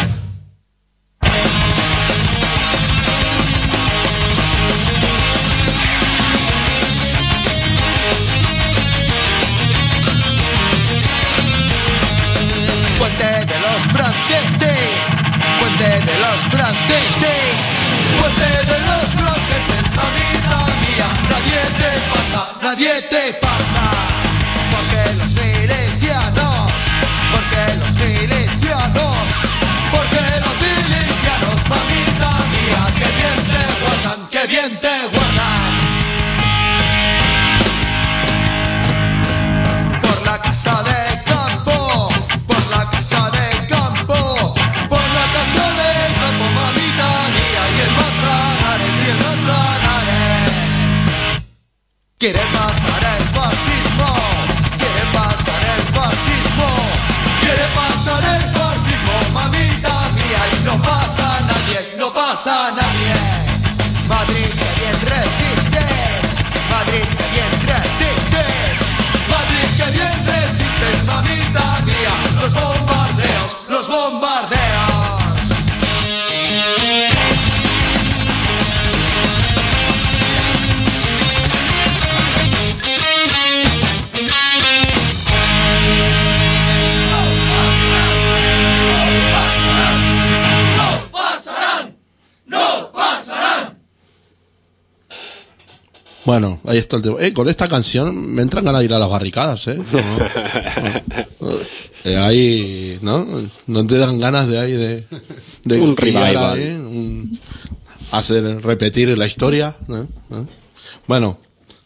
Puente de los franceses, puente de los franceses, puente de los franceses, mamita mía, nadie te pasa, nadie te pasa. Porque los milicianos, porque los milicianos, porque los milicianos, mamita mía, que bien te guardan, que bien te guardan. Por la casa de campo, por la casa de campo, por la casa de campo, mamita mía, y el Manzanares, y el Manzanares. Quiere pasar el fascismo, quiere pasar el fascismo, quiere pasar el fascismo, mamita mía, y no pasa nadie, no pasa nadie. Madrid, que bien resistes, Madrid, que bien resistes, Madrid, que bien resistes, mamita mía, los bombardeos, los bombardeos. Bueno, ahí está el tema. Eh, con esta canción me entran ganas de ir a las barricadas, ¿eh? No, no. Eh, ahí, ¿no? No te dan ganas de ahí de... de un pillar revival. ahí, un- hacer, repetir la historia, ¿no? ¿no? Bueno,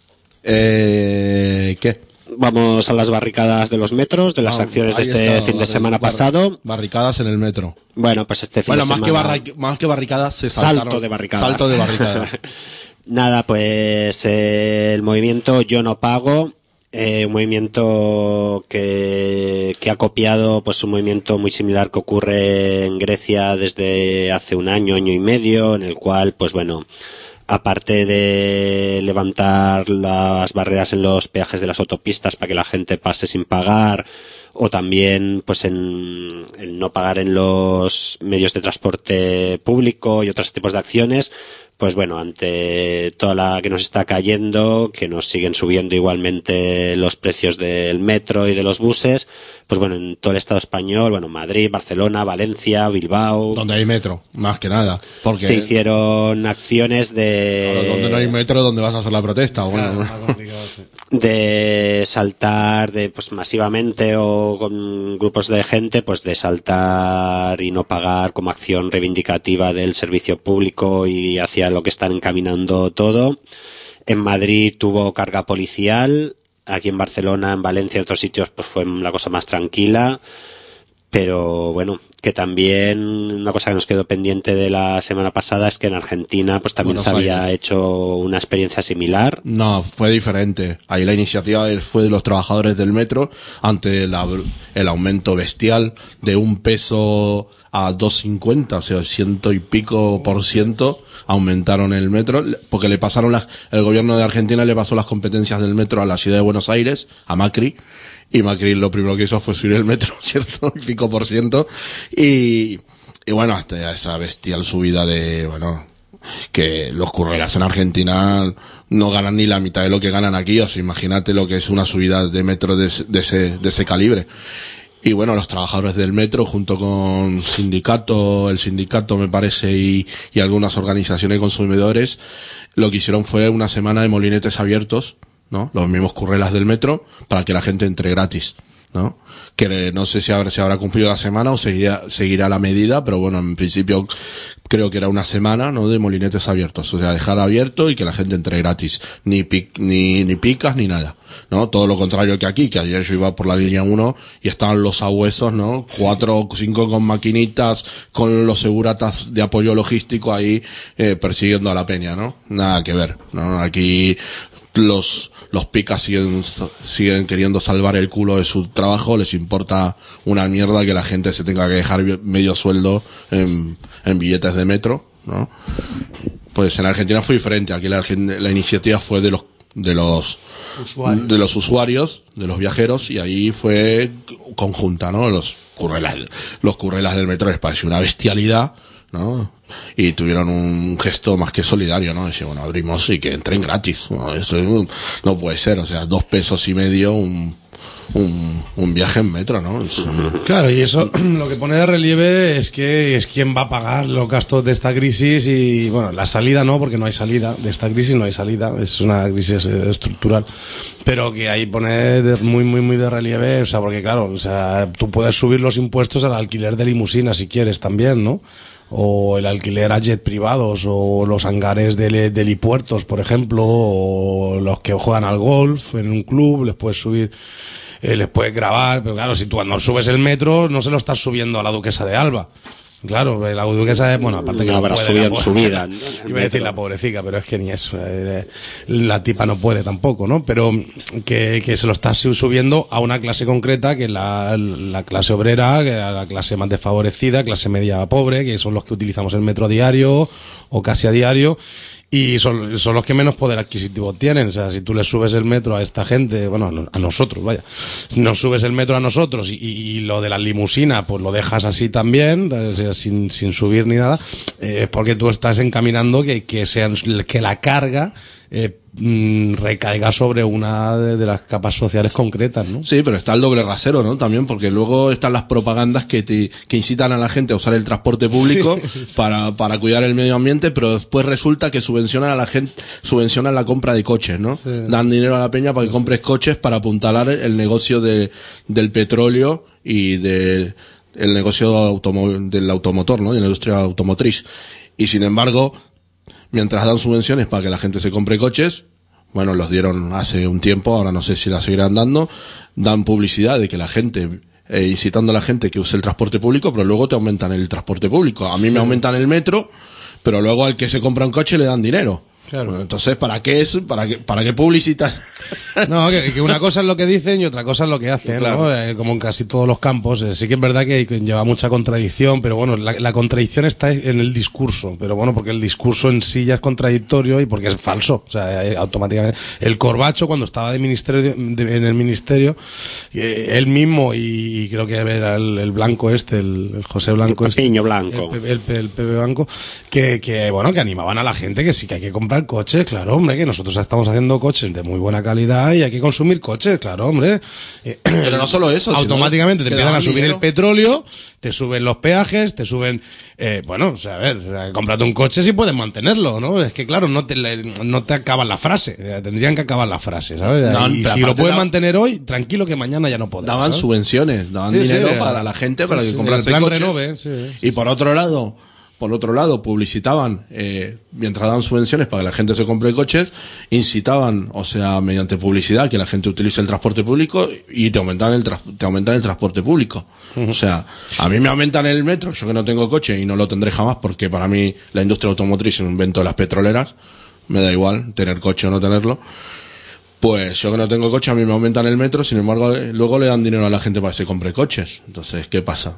eh, ¿qué? Vamos a las barricadas de los metros, de las Ah, acciones de ahí este está, fin de barri- semana bar- pasado. Barricadas en el metro. Bueno, pues este fin Bueno, de más semana... que, barra- más que barricadas se Salto saltaron. de barricadas. Salto de barricadas. Nada, pues eh, el movimiento Yo No Pago, eh, un movimiento que, que ha copiado pues un movimiento muy similar que ocurre en Grecia desde hace un año, año y medio, en el cual, pues bueno, aparte de levantar las barreras en los peajes de las autopistas para que la gente pase sin pagar, o también pues en el no pagar en los medios de transporte público y otros tipos de acciones, pues bueno, ante toda la que nos está cayendo, que nos siguen subiendo igualmente los precios del metro y de los buses, pues bueno, en todo el Estado español, bueno, Madrid, Barcelona, Valencia, Bilbao, Donde hay metro, más que nada. Porque se hicieron acciones de... claro, donde no hay metro, ¿dónde vas a hacer la protesta? Bueno, Más complicado, sí. de saltar de pues masivamente o con grupos de gente, pues de saltar y no pagar como acción reivindicativa del servicio público y hacia lo que están encaminando todo. En Madrid tuvo carga policial, aquí en Barcelona, en Valencia y otros sitios pues fue la cosa más tranquila. Pero bueno, que también una cosa que nos quedó pendiente de la semana pasada es que en Argentina pues también Buenos se había Aires. hecho una experiencia similar. no, fue diferente. Ahí la iniciativa fue de los trabajadores del metro ante la- el aumento bestial de un peso a dos cincuenta, o sea, ciento y pico por ciento aumentaron el metro, porque le pasaron las, el gobierno de Argentina le pasó las competencias del metro a la ciudad de Buenos Aires, a Macri, y Macri lo primero que hizo fue subir el metro, cierto, y pico por ciento, y, y bueno, hasta esa bestial subida de, bueno, que los currelas en Argentina no ganan ni la mitad de lo que ganan aquí, o sea, imagínate lo que es una subida de metro de, ese- de ese, de ese calibre. Y bueno, los trabajadores del metro, junto con sindicato, el sindicato me parece, y, y algunas organizaciones de consumidores, lo que hicieron fue una semana de molinetes abiertos, ¿no? Los mismos currelas del metro, para que la gente entre gratis, ¿no? Que no sé si habrá, se habrá cumplido la semana o seguirá, seguirá la medida, pero bueno, en principio creo que era una semana, ¿no? De molinetes abiertos, o sea, dejar abierto y que la gente entre gratis, ni pic, ni, ni picas ni nada, ¿no? Todo lo contrario que aquí, que ayer yo iba por la línea uno y estaban los abuesos, ¿no? Cuatro o cinco con maquinitas, con los seguratas de apoyo logístico ahí, eh, persiguiendo a la peña, ¿no? Nada que ver, ¿no? Aquí los, los picas siguen, siguen queriendo salvar el culo de su trabajo, les importa una mierda que la gente se tenga que dejar medio sueldo en, en billetes de metro, ¿no? Pues en Argentina fue diferente, aquí la, Argen- la iniciativa fue de los, de los, Usuarios. de los usuarios, de los viajeros, y ahí fue conjunta, ¿no? Los currelas, los currelas del metro les pareció una bestialidad, ¿no? Y tuvieron un gesto más que solidario, ¿no? Decían, bueno, abrimos y que entren gratis, ¿no? Eso no puede ser, o sea, dos pesos y medio un, un, un viaje en metro, ¿no? Es un- Claro, y eso lo que pone de relieve es que es quién va a pagar los gastos de esta crisis y, bueno, la salida no, porque no hay salida, de esta crisis no hay salida, es una crisis eh, estructural, pero que ahí pone de- muy, muy, muy de relieve, o sea, porque claro, o sea, tú puedes subir los impuestos al alquiler de limusina si quieres también, ¿no? O el alquiler a jet privados, o los hangares de, de helipuertos, por ejemplo, o los que juegan al golf en un club, les puedes subir, eh, les puedes grabar, pero claro, si tú cuando subes el metro no se lo estás subiendo a la Duquesa de Alba. Claro, la duquesa de, bueno, aparte que No habrá puede, subido la en pobre- su vida, ¿no? Iba a decir la pobrecita, pero es que ni eso. eh, La tipa no puede tampoco, ¿no? Pero que, que se lo está subiendo a una clase concreta, que es la, la clase obrera, que es la clase más desfavorecida, clase media pobre, que son los que utilizamos el metro a diario o casi a diario. Y son, son los que menos poder adquisitivo tienen. O sea, si tú le subes el metro a esta gente, bueno, a, no- a nosotros, vaya, nos subes el metro a nosotros y, y lo de la limusina, pues lo dejas así también, o sea, sin, sin subir ni nada, eh, es porque tú estás encaminando que, que sean, que la carga eh, mm, recaiga sobre una de, de las capas sociales concretas, ¿no? Sí, pero está el doble rasero, ¿no? También, porque luego están las propagandas que te, que incitan a la gente a usar el transporte público Sí. para, para cuidar el medio ambiente, pero después resulta que subvencionan a la gente, subvencionan la compra de coches, ¿no? Sí. Dan dinero a la peña para que compres coches para apuntalar el negocio de, del petróleo y de, el negocio automo, del automotor, ¿no? Y la industria automotriz. Y sin embargo, mientras dan subvenciones para que la gente se compre coches, bueno, los dieron hace un tiempo, ahora no sé si la seguirán dando, dan publicidad de que la gente, eh, incitando a la gente que use el transporte público, pero luego te aumentan el transporte público. A mí me aumentan el metro, pero luego al que se compra un coche le dan dinero. Claro. Bueno, entonces, ¿para qué es? ¿Para qué, para qué publicitar? No, que, que una cosa es lo que dicen y otra cosa es lo que hacen, Claro. ¿no? Eh, como en casi todos los campos. Eh, sí que es verdad que, que lleva mucha contradicción, pero bueno, la, la contradicción está en el discurso. Pero bueno, porque el discurso en sí ya es contradictorio y porque es falso. O sea, eh, automáticamente. El Corbacho, cuando estaba de ministerio, de, de, en el ministerio, eh, él mismo, y, y creo que era el, el blanco este, el, el José Blanco este. Pepiño Blanco. El, el, el, el Pepe Blanco, que, que bueno, que animaban a la gente que sí que hay que comprar coches, claro, hombre, que nosotros estamos haciendo coches de muy buena calidad y hay que consumir coches, claro, hombre. Eh, Pero no solo eso, automáticamente sino te que empiezan a daban subir dinero. el petróleo, te suben los peajes, te suben, eh, bueno, o sea, a ver, o sea, cómprate un coche si puedes mantenerlo, ¿no? Es que claro, no te, le- no te acaban la frase, eh, tendrían que acabar la frase, ¿sabes? No, y pero si lo aparte puedes da- mantener hoy, tranquilo que mañana ya no podrás. Daban ¿sabes? subvenciones, daban Sí, sí, dinero era- para la gente para sí, que sí, comprase el plan coches. Renove, sí, sí. Y por otro lado, por otro lado, publicitaban, eh, mientras daban subvenciones para que la gente se compre coches, incitaban, o sea, mediante publicidad, que la gente utilice el transporte público y te aumentan el, tras- te aumentan el transporte público. O sea, a mí me aumentan el metro, yo que no tengo coche y no lo tendré jamás porque para mí la industria automotriz es un invento de las petroleras, me da igual tener coche o no tenerlo. Pues yo que no tengo coche, a mí me aumentan el metro, sin embargo, eh, luego le dan dinero a la gente para que se compre coches. Entonces, ¿qué pasa?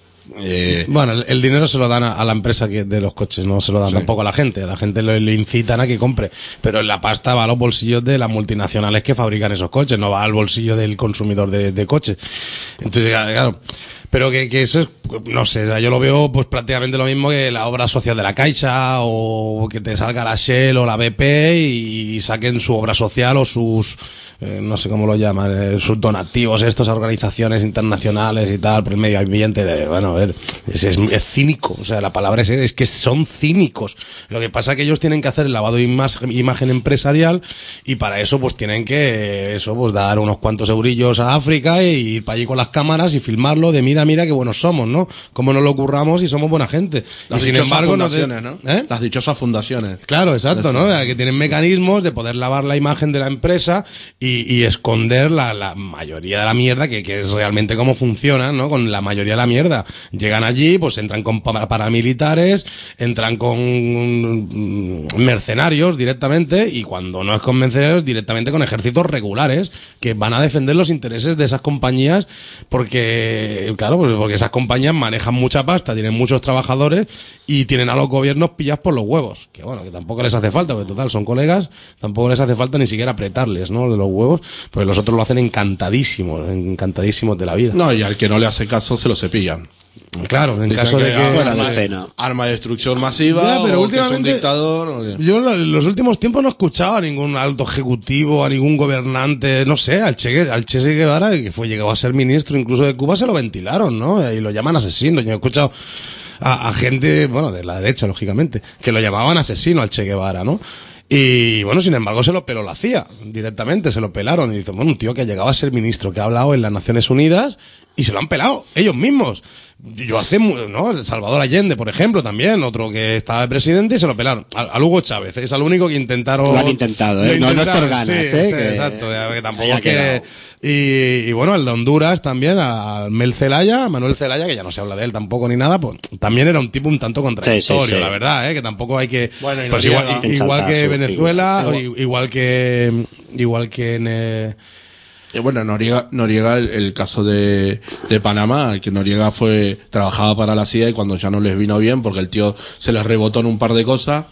Eh, Bueno, el, el dinero se lo dan a, a la empresa que de los coches, no se lo dan Sí. tampoco a la gente. A la gente le, le incitan a que compre. Pero la pasta va a los bolsillos de las multinacionales que fabrican esos coches, no va al bolsillo del consumidor de, de coches. Entonces, claro. Pero que, que eso es, no sé, yo lo veo pues prácticamente lo mismo que la obra social de la Caixa o que te salga la Shell o la B P y saquen su obra social o sus, eh, no sé cómo lo llaman, eh, sus donativos estos a organizaciones internacionales y tal por el medio ambiente. De, bueno, a ver, es, es, es cínico, o sea, la palabra es, es que son cínicos. Lo que pasa es que ellos tienen que hacer el lavado de imagen, imagen empresarial y para eso pues tienen que, eso, pues dar unos cuantos eurillos a África y ir para allí con las cámaras y filmarlo de mira, mira qué buenos somos, ¿no? Cómo nos lo curramos y somos buena gente. las y sin dichosas embargo, no te- fundaciones, ¿no? ¿Eh? Las dichosas fundaciones. Claro, exacto, ¿no? Que tienen mecanismos de poder lavar la imagen de la empresa y, y esconder la, la mayoría de la mierda, que, que es realmente cómo funciona, ¿no? Con la mayoría de la mierda. Llegan allí, pues entran con pa- paramilitares, entran con mm, mercenarios directamente y cuando no es con mercenarios, directamente con ejércitos regulares que van a defender los intereses de esas compañías porque, claro, pues porque esas compañías manejan mucha pasta, tienen muchos trabajadores y tienen a los gobiernos pillados por los huevos. Que bueno, que tampoco les hace falta, porque total, son colegas, tampoco les hace falta ni siquiera apretarles, ¿no? De los huevos, pues los otros lo hacen encantadísimos, encantadísimos de la vida. No, y al que no le hace caso se lo cepillan. Claro, en Dicen caso de que... fuera de arma, escena. arma de destrucción masiva, Ya, pero o que es un últimamente- dictador. o que- Yo en los últimos tiempos no he escuchado a ningún alto ejecutivo, a ningún gobernante, no sé, al Che, al Che Guevara, que fue llegado a ser ministro incluso de Cuba, se lo ventilaron, ¿no? Y lo llaman asesino. Yo he escuchado a, a gente, bueno, de la derecha, lógicamente, que lo llamaban asesino al Che Guevara, ¿no? Y bueno, sin embargo, se lo peló la C I A directamente, se lo pelaron. Y dice, bueno, un tío que ha llegado a ser ministro, que ha hablado en las Naciones Unidas y se lo han pelado ellos mismos. Yo hace, mu- ¿no? Salvador Allende, por ejemplo, también, otro que estaba de presidente y se lo pelaron. A, a Hugo Chávez, es al único que intentaron. Lo han intentado, ¿eh? Lo No- no es por intentaron, ganas, sí, ¿eh? sí, Que exacto, ya, que tampoco haya es que. quedado. Y, y bueno, el de Honduras también, a Mel Zelaya, a Manuel Zelaya, que ya no se habla de él tampoco ni nada, pues también era un tipo un tanto contradictorio, Sí, sí, sí. la verdad, ¿eh? Que tampoco hay que. Bueno, y pues Noriega, igual, en igual Santa que su Venezuela, figura. o i- igual que. Igual que en. Eh, Y bueno, Noriega, Noriega el, el caso de, de Panamá, que Noriega fue, trabajaba para la C I A y cuando ya no les vino bien, porque el tío se les rebotó en un par de cosas,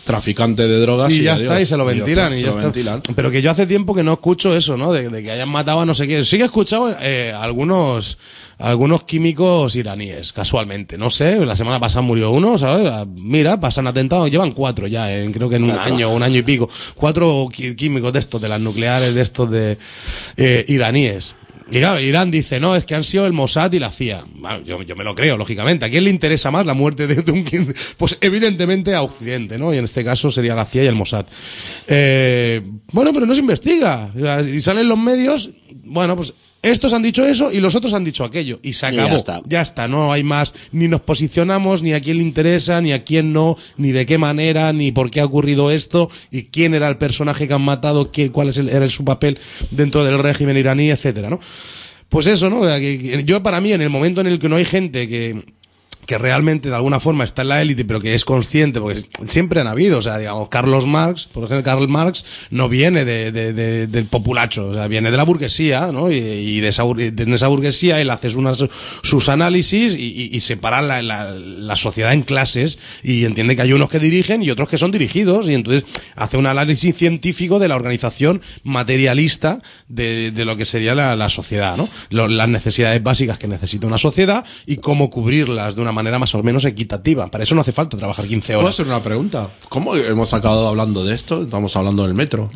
traficante de drogas. Y, y ya adiós. está, y se lo Y ya ventilan. está, Y se ya lo está. ventilan. Pero que yo hace tiempo que no escucho eso, ¿no? De, de que hayan matado a no sé quién. Sí que he escuchado eh, algunos algunos químicos iraníes, casualmente. No sé, la semana pasada murió uno, ¿sabes? Mira, pasan atentados, llevan cuatro ya, en, creo que en un Cuatro. año, un año y pico. Cuatro qui- químicos de estos, de las nucleares, de estos de eh, iraníes. Y claro, Irán dice, no, es que han sido el Mossad y la C I A. Bueno, yo, yo me lo creo, lógicamente. ¿A quién le interesa más la muerte de, de un quin- Pues evidentemente a Occidente, ¿no? Y en este caso sería la C I A y el Mossad. Eh, bueno, pero no se investiga. Y salen los medios, bueno, pues estos han dicho eso y los otros han dicho aquello. Y se Y acabó. ya está. Ya está, no hay más. Ni nos posicionamos, ni a quién le interesa, ni a quién no, ni de qué manera, ni por qué ha ocurrido esto, y quién era el personaje que han matado, qué, cuál es el, era su papel dentro del régimen iraní, etcétera, ¿no? Pues eso, ¿no? Que- que yo, para mí, en el momento en el que no hay gente que que realmente de alguna forma está en la élite, pero que es consciente, porque siempre han habido, o sea, digamos, Carlos Marx, por ejemplo, Karl Marx no viene de, de, de- del populacho, o sea, viene de la burguesía, ¿no? Y, y de, esa, bur- de esa burguesía él hace unas, sus análisis y, y, y separa la, la, la sociedad en clases y entiende que hay unos que dirigen y otros que son dirigidos, y entonces hace un análisis científico de la organización materialista de, de lo que sería la, la sociedad, ¿no? Lo- las necesidades básicas que necesita una sociedad y cómo cubrirlas de una manera más o menos equitativa. Para eso no hace falta trabajar quince ¿Puedo horas. hacer una pregunta? ¿Cómo hemos acabado hablando de esto? Estamos hablando del metro.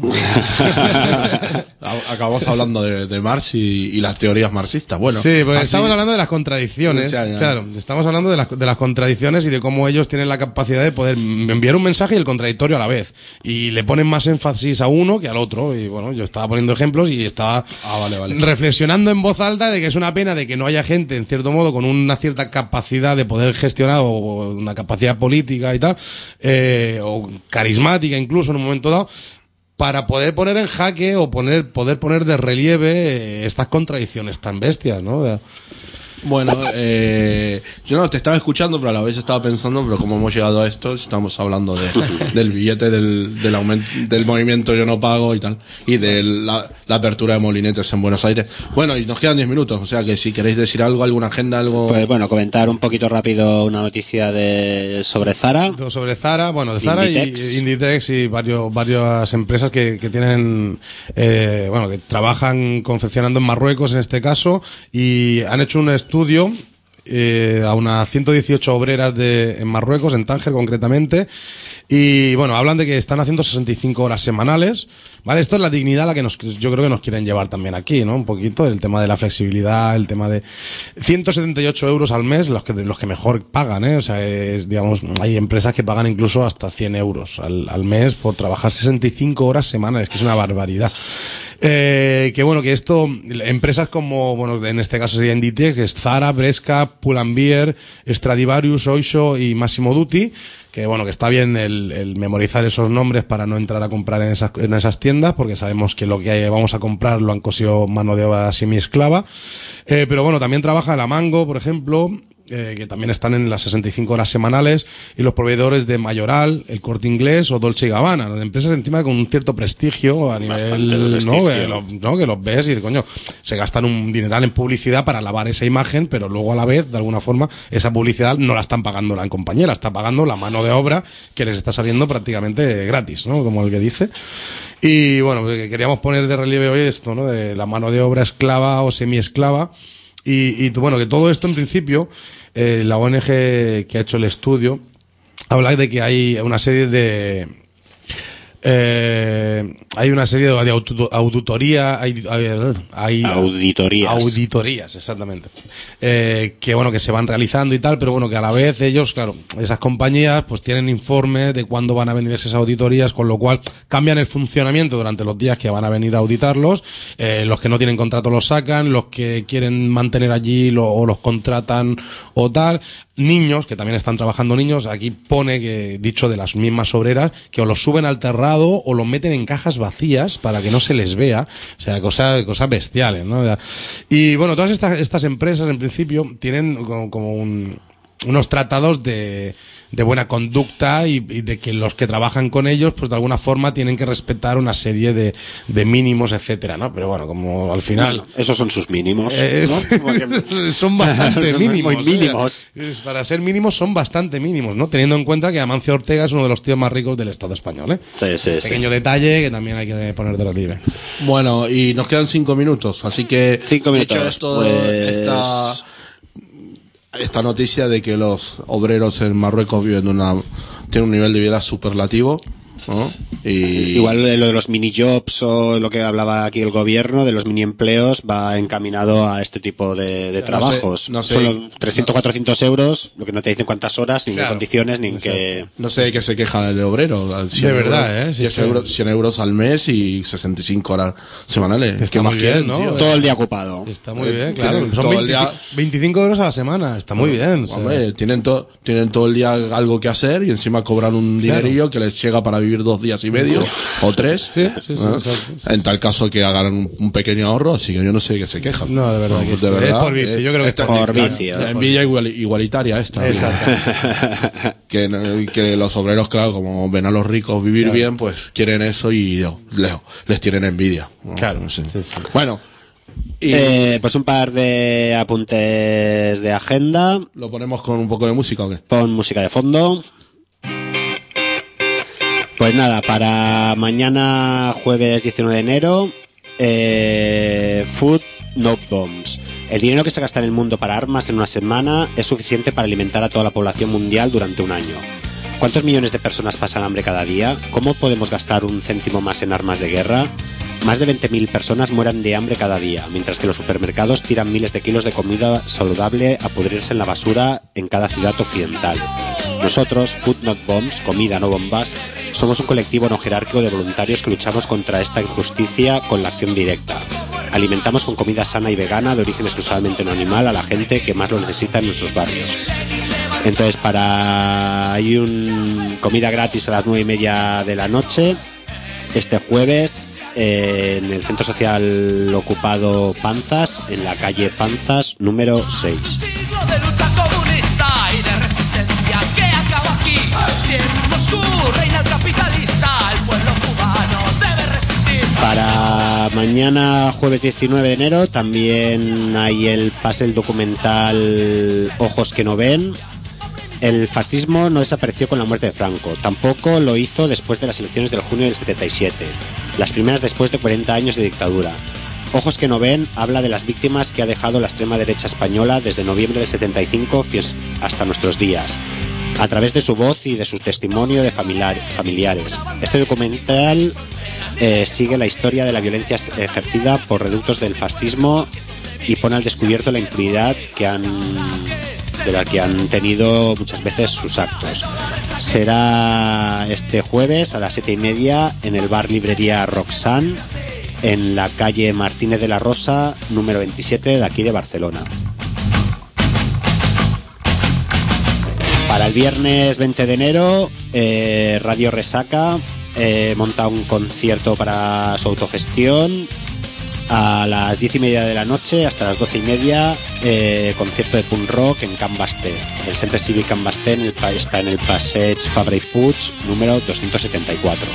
Acabamos hablando de, de Marx y, y las teorías marxistas. Bueno, Sí, pues así- estamos hablando de las contradicciones. Ya, ya. Claro, estamos hablando de las, de las contradicciones y de cómo ellos tienen la capacidad de poder enviar un mensaje y el contradictorio a la vez. Y le ponen más énfasis a uno que al otro. Y bueno, yo estaba poniendo ejemplos y estaba Ah, vale, vale. reflexionando en voz alta de que es una pena de que no haya gente, en cierto modo, con una cierta capacidad de poder gestionar o una capacidad política y tal, eh, o carismática incluso en un momento dado, para poder poner en jaque o poner poder poner de relieve eh, estas contradicciones tan bestias, ¿no? O sea, Bueno, eh, yo no te estaba escuchando, pero a la vez estaba pensando, pero como hemos llegado a esto, estamos hablando de, del billete del, del aumento, del movimiento Yo No Pago y tal, y de la, la apertura de molinetes en Buenos Aires. Bueno, y nos quedan diez minutos, o sea que si queréis decir algo, alguna agenda, algo... Pues bueno, comentar un poquito rápido una noticia de sobre Zara. sobre Zara, bueno, de Zara Inditex. y Inditex y varios, varias empresas que, que tienen, eh, bueno, que trabajan confeccionando en Marruecos en este caso, y han hecho un estudio eh, a unas ciento dieciocho obreras de, en Marruecos, en Tánger concretamente, y bueno, hablan de que están haciendo sesenta y cinco horas semanales, ¿vale? Esto es la dignidad a la que nos, yo creo que nos quieren llevar también aquí, ¿no? Un poquito, el tema de la flexibilidad, el tema de ciento setenta y ocho euros al mes, los que, los que mejor pagan, ¿eh? O sea, es, digamos, hay empresas que pagan incluso hasta cien euros al, al mes por trabajar sesenta y cinco horas semanales, que es una barbaridad. Eh, que bueno, que esto, empresas como, bueno, en este caso sería Inditex, que es Zara, Bresca, Pull&Bear, Stradivarius, Oysho y Massimo Dutti, que bueno, que está bien el, el memorizar esos nombres para no entrar a comprar en esas, en esas tiendas, porque sabemos que lo que vamos a comprar lo han cosido mano de obra semi-esclava. Eh, pero bueno, también trabaja la Mango, por ejemplo, eh, que también están en las sesenta y cinco horas semanales, y los proveedores de Mayoral, el Corte Inglés o Dolce y Gabbana, las empresas encima con un cierto prestigio a Bastante nivel, prestigio. ¿no? Que, lo- ¿no? Que los ves y coño, se gastan un dineral en publicidad para lavar esa imagen, pero luego a la vez, de alguna forma, esa publicidad no la están pagando la compañía, la está pagando la mano de obra que les está saliendo prácticamente gratis, ¿no? Como el que dice. Y bueno, pues, que queríamos poner de relieve hoy esto, ¿no? De la mano de obra esclava o semi-esclava. Y, y bueno, que todo esto en principio, eh, la O N G que ha hecho el estudio habla de que hay una serie de eh, hay una serie de, de auto- auditoría hay, hay, hay Auditorías. auditorías, exactamente, eh, que bueno, que se van realizando y tal, pero bueno, que a la vez ellos, claro, esas compañías pues tienen informes de cuándo van a venir esas auditorías, con lo cual cambian el funcionamiento durante los días que van a venir a auditarlos. Eh, los que no tienen contrato los sacan, los que quieren mantener allí lo, o los contratan o tal. Niños, que también están trabajando niños, aquí pone que, dicho de las mismas obreras, que o los suben al terrado o los meten en cajas vacías para que no se les vea. O sea, cosas, cosas bestiales, ¿no? Y bueno, todas estas, estas empresas en principio tienen como, como un, unos tratados de, de buena conducta y, y de que los que trabajan con ellos, pues de alguna forma tienen que respetar una serie de, de mínimos, etcétera, ¿no? Pero bueno, como al final... Bueno, esos son sus mínimos, es, ¿no? Porque... son bastante son mínimos. muy mínimos. ¿eh? Para ser mínimos son bastante mínimos, ¿no? Teniendo en cuenta que Amancio Ortega es uno de los tíos más ricos del Estado español, ¿eh? Sí, sí, Pequeño sí. detalle que también hay que poner de relieve. Bueno, y nos quedan cinco minutos, así que Cinco minutos, dicho esto, pues... esta, esta noticia de que los obreros en Marruecos viven de una tienen un nivel de vida superlativo, ¿no? Y igual lo de los mini jobs o lo que hablaba aquí el gobierno de los mini empleos va encaminado a este tipo de, de trabajos. no sé, Solo trescientos, cuatrocientos euros, lo que no te dicen cuántas horas, ni Claro, qué condiciones, ni en qué... no sé de qué se queja el obrero. cien De verdad, euros, ¿eh? Sí, diez sí. euros, cien euros al mes y sesenta y cinco horas semanales. Está ¿Qué más muy bien, quieren, ¿no? tío? Todo el día ocupado. Está muy Eh, bien, tienen claro. Son todo el veinte día- veinticinco euros a la semana. Está muy bien. o sea. Hombre, tienen, to- tienen todo el día algo que hacer y encima cobran un Claro. dinerillo que les llega para vivir dos días y medio o tres. Sí, sí, sí, ¿no? exacto. En tal caso que hagan un, un pequeño ahorro, así que yo no sé de qué se quejan. No, de verdad que pues es- es por vicio, yo creo que esta- es por la- vicio. La envidia igual- igualitaria esta. Exacto. que, no- que los obreros, claro, como ven a los ricos vivir Claro. bien, pues quieren eso y yo, leo, les tienen envidia. ¿no? Claro, Sí. sí, sí. Bueno, y Eh, pues un par de apuntes de agenda. lo ponemos con un poco de música, ¿o qué? Pon música de fondo. Pues nada, para mañana jueves diecinueve de enero, eh, Food Not Bombs. El dinero que se gasta en el mundo para armas en una semana es suficiente para alimentar a toda la población mundial durante un año. ¿Cuántos millones de personas pasan hambre cada día? ¿Cómo podemos gastar un céntimo más en armas de guerra? Más de veinte mil personas mueren de hambre cada día, mientras que los supermercados tiran miles de kilos de comida saludable a pudrirse en la basura en cada ciudad occidental. Nosotros, Food Not Bombs, Comida No Bombas, somos un colectivo no jerárquico de voluntarios que luchamos contra esta injusticia con la acción directa. Alimentamos con comida sana y vegana de origen exclusivamente no animal a la gente que más lo necesita en nuestros barrios. Entonces, para hay un comida gratis a las nueve y media de la noche este jueves eh, en el centro social ocupado Panzas, en la calle Panzas número seis. Siglo de lucha comunista y de resistencia que acaba aquí. Si en Moscú reina el capitalista, el pueblo cubano debe resistir. Para mañana jueves diecinueve de enero también hay el pase el documental Ojos que no ven. El fascismo no desapareció con la muerte de Franco, tampoco lo hizo después de las elecciones del junio del setenta y siete, las primeras después de cuarenta años de dictadura. Ojos que no ven habla de las víctimas que ha dejado la extrema derecha española desde noviembre del setenta y cinco hasta nuestros días, a través de su voz y de su testimonio de familiar, familiares. Este documental eh, sigue la historia de la violencia ejercida por reductos del fascismo y pone al descubierto la impunidad que han... de la que han tenido muchas veces sus actos. Será este jueves a las siete y media en el bar librería Roxanne, en la calle Martínez de la Rosa, número veintisiete de aquí de Barcelona. Para el viernes veinte de enero, eh, Radio Resaca eh, monta un concierto para su autogestión. A las diez y media de la noche hasta las doce y media, eh, concierto de punk rock en Can Basté. El Centre Cívic Can Basté en el, está en el Passeig Fabra i Puig, número doscientos setenta y cuatro.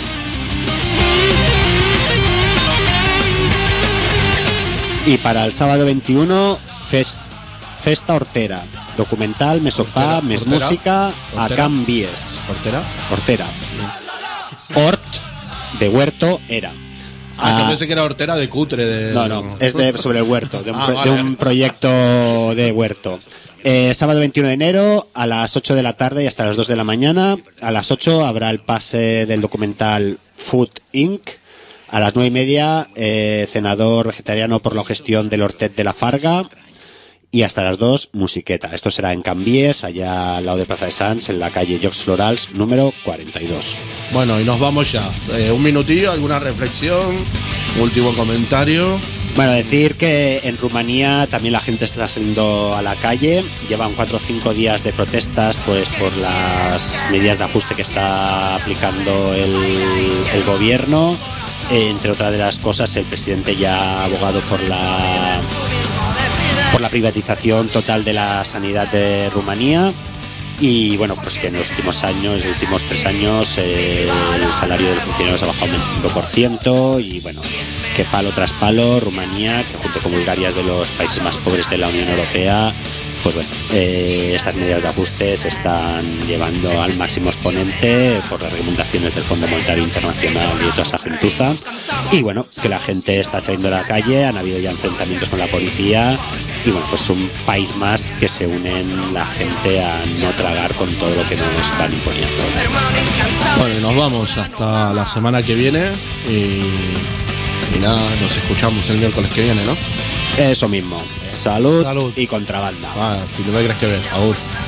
Y para el sábado veintiuno, Fest, Festa Hortera, documental, mesopá, Hortera, mes Hortera, música, a Hortera. Can Vies. ¿Portera? Hortera. Hort, de huerto, era. Ah, yo Ah, pensé que era hortera de cutre. De... No, no, es de sobre el huerto, de un, Ah, pro- vale. de un proyecto de huerto. Eh, sábado veintiuno de enero a las ocho de la tarde y hasta las dos de la mañana. A las ocho habrá el pase del documental Food incorporated. A las nueve y media, eh, cenador vegetariano por la gestión del Hortet de la Farga. Y hasta las dos, musiqueta. Esto será en Can Vies, allá al lado de Plaza de Sants, en la calle Jocs Florals, número cuarenta y dos. Bueno, y nos vamos ya. Eh, un minutillo, alguna reflexión, último comentario. Bueno, decir que en Rumanía también la gente está saliendo a la calle. Llevan cuatro o cinco días de protestas, pues por las medidas de ajuste que está aplicando el, el gobierno. Eh, entre otras de las cosas, el presidente ya ha abogado por la por la privatización total de la sanidad de Rumanía. Y bueno, pues que en los últimos años, los últimos tres años, eh, el salario de los funcionarios ha bajado un veinticinco por ciento y bueno, que palo tras palo, Rumanía, que junto con Bulgaria es de los países más pobres de la Unión Europea, pues bueno, eh, estas medidas de ajuste se están llevando al máximo exponente por las recomendaciones del Fondo Monetario Internacional y toda esa gentuza. Y bueno, que la gente está saliendo a la calle, han habido ya enfrentamientos con la policía y bueno, pues un país más que se unen la gente a no tragar con todo lo que nos van imponiendo. Bueno, nos vamos hasta la semana que viene y, y nada, nos escuchamos el miércoles que viene, ¿no? Eso mismo. Salud, Salud. y contrabanda. Ah, si no me crees que ver, agur.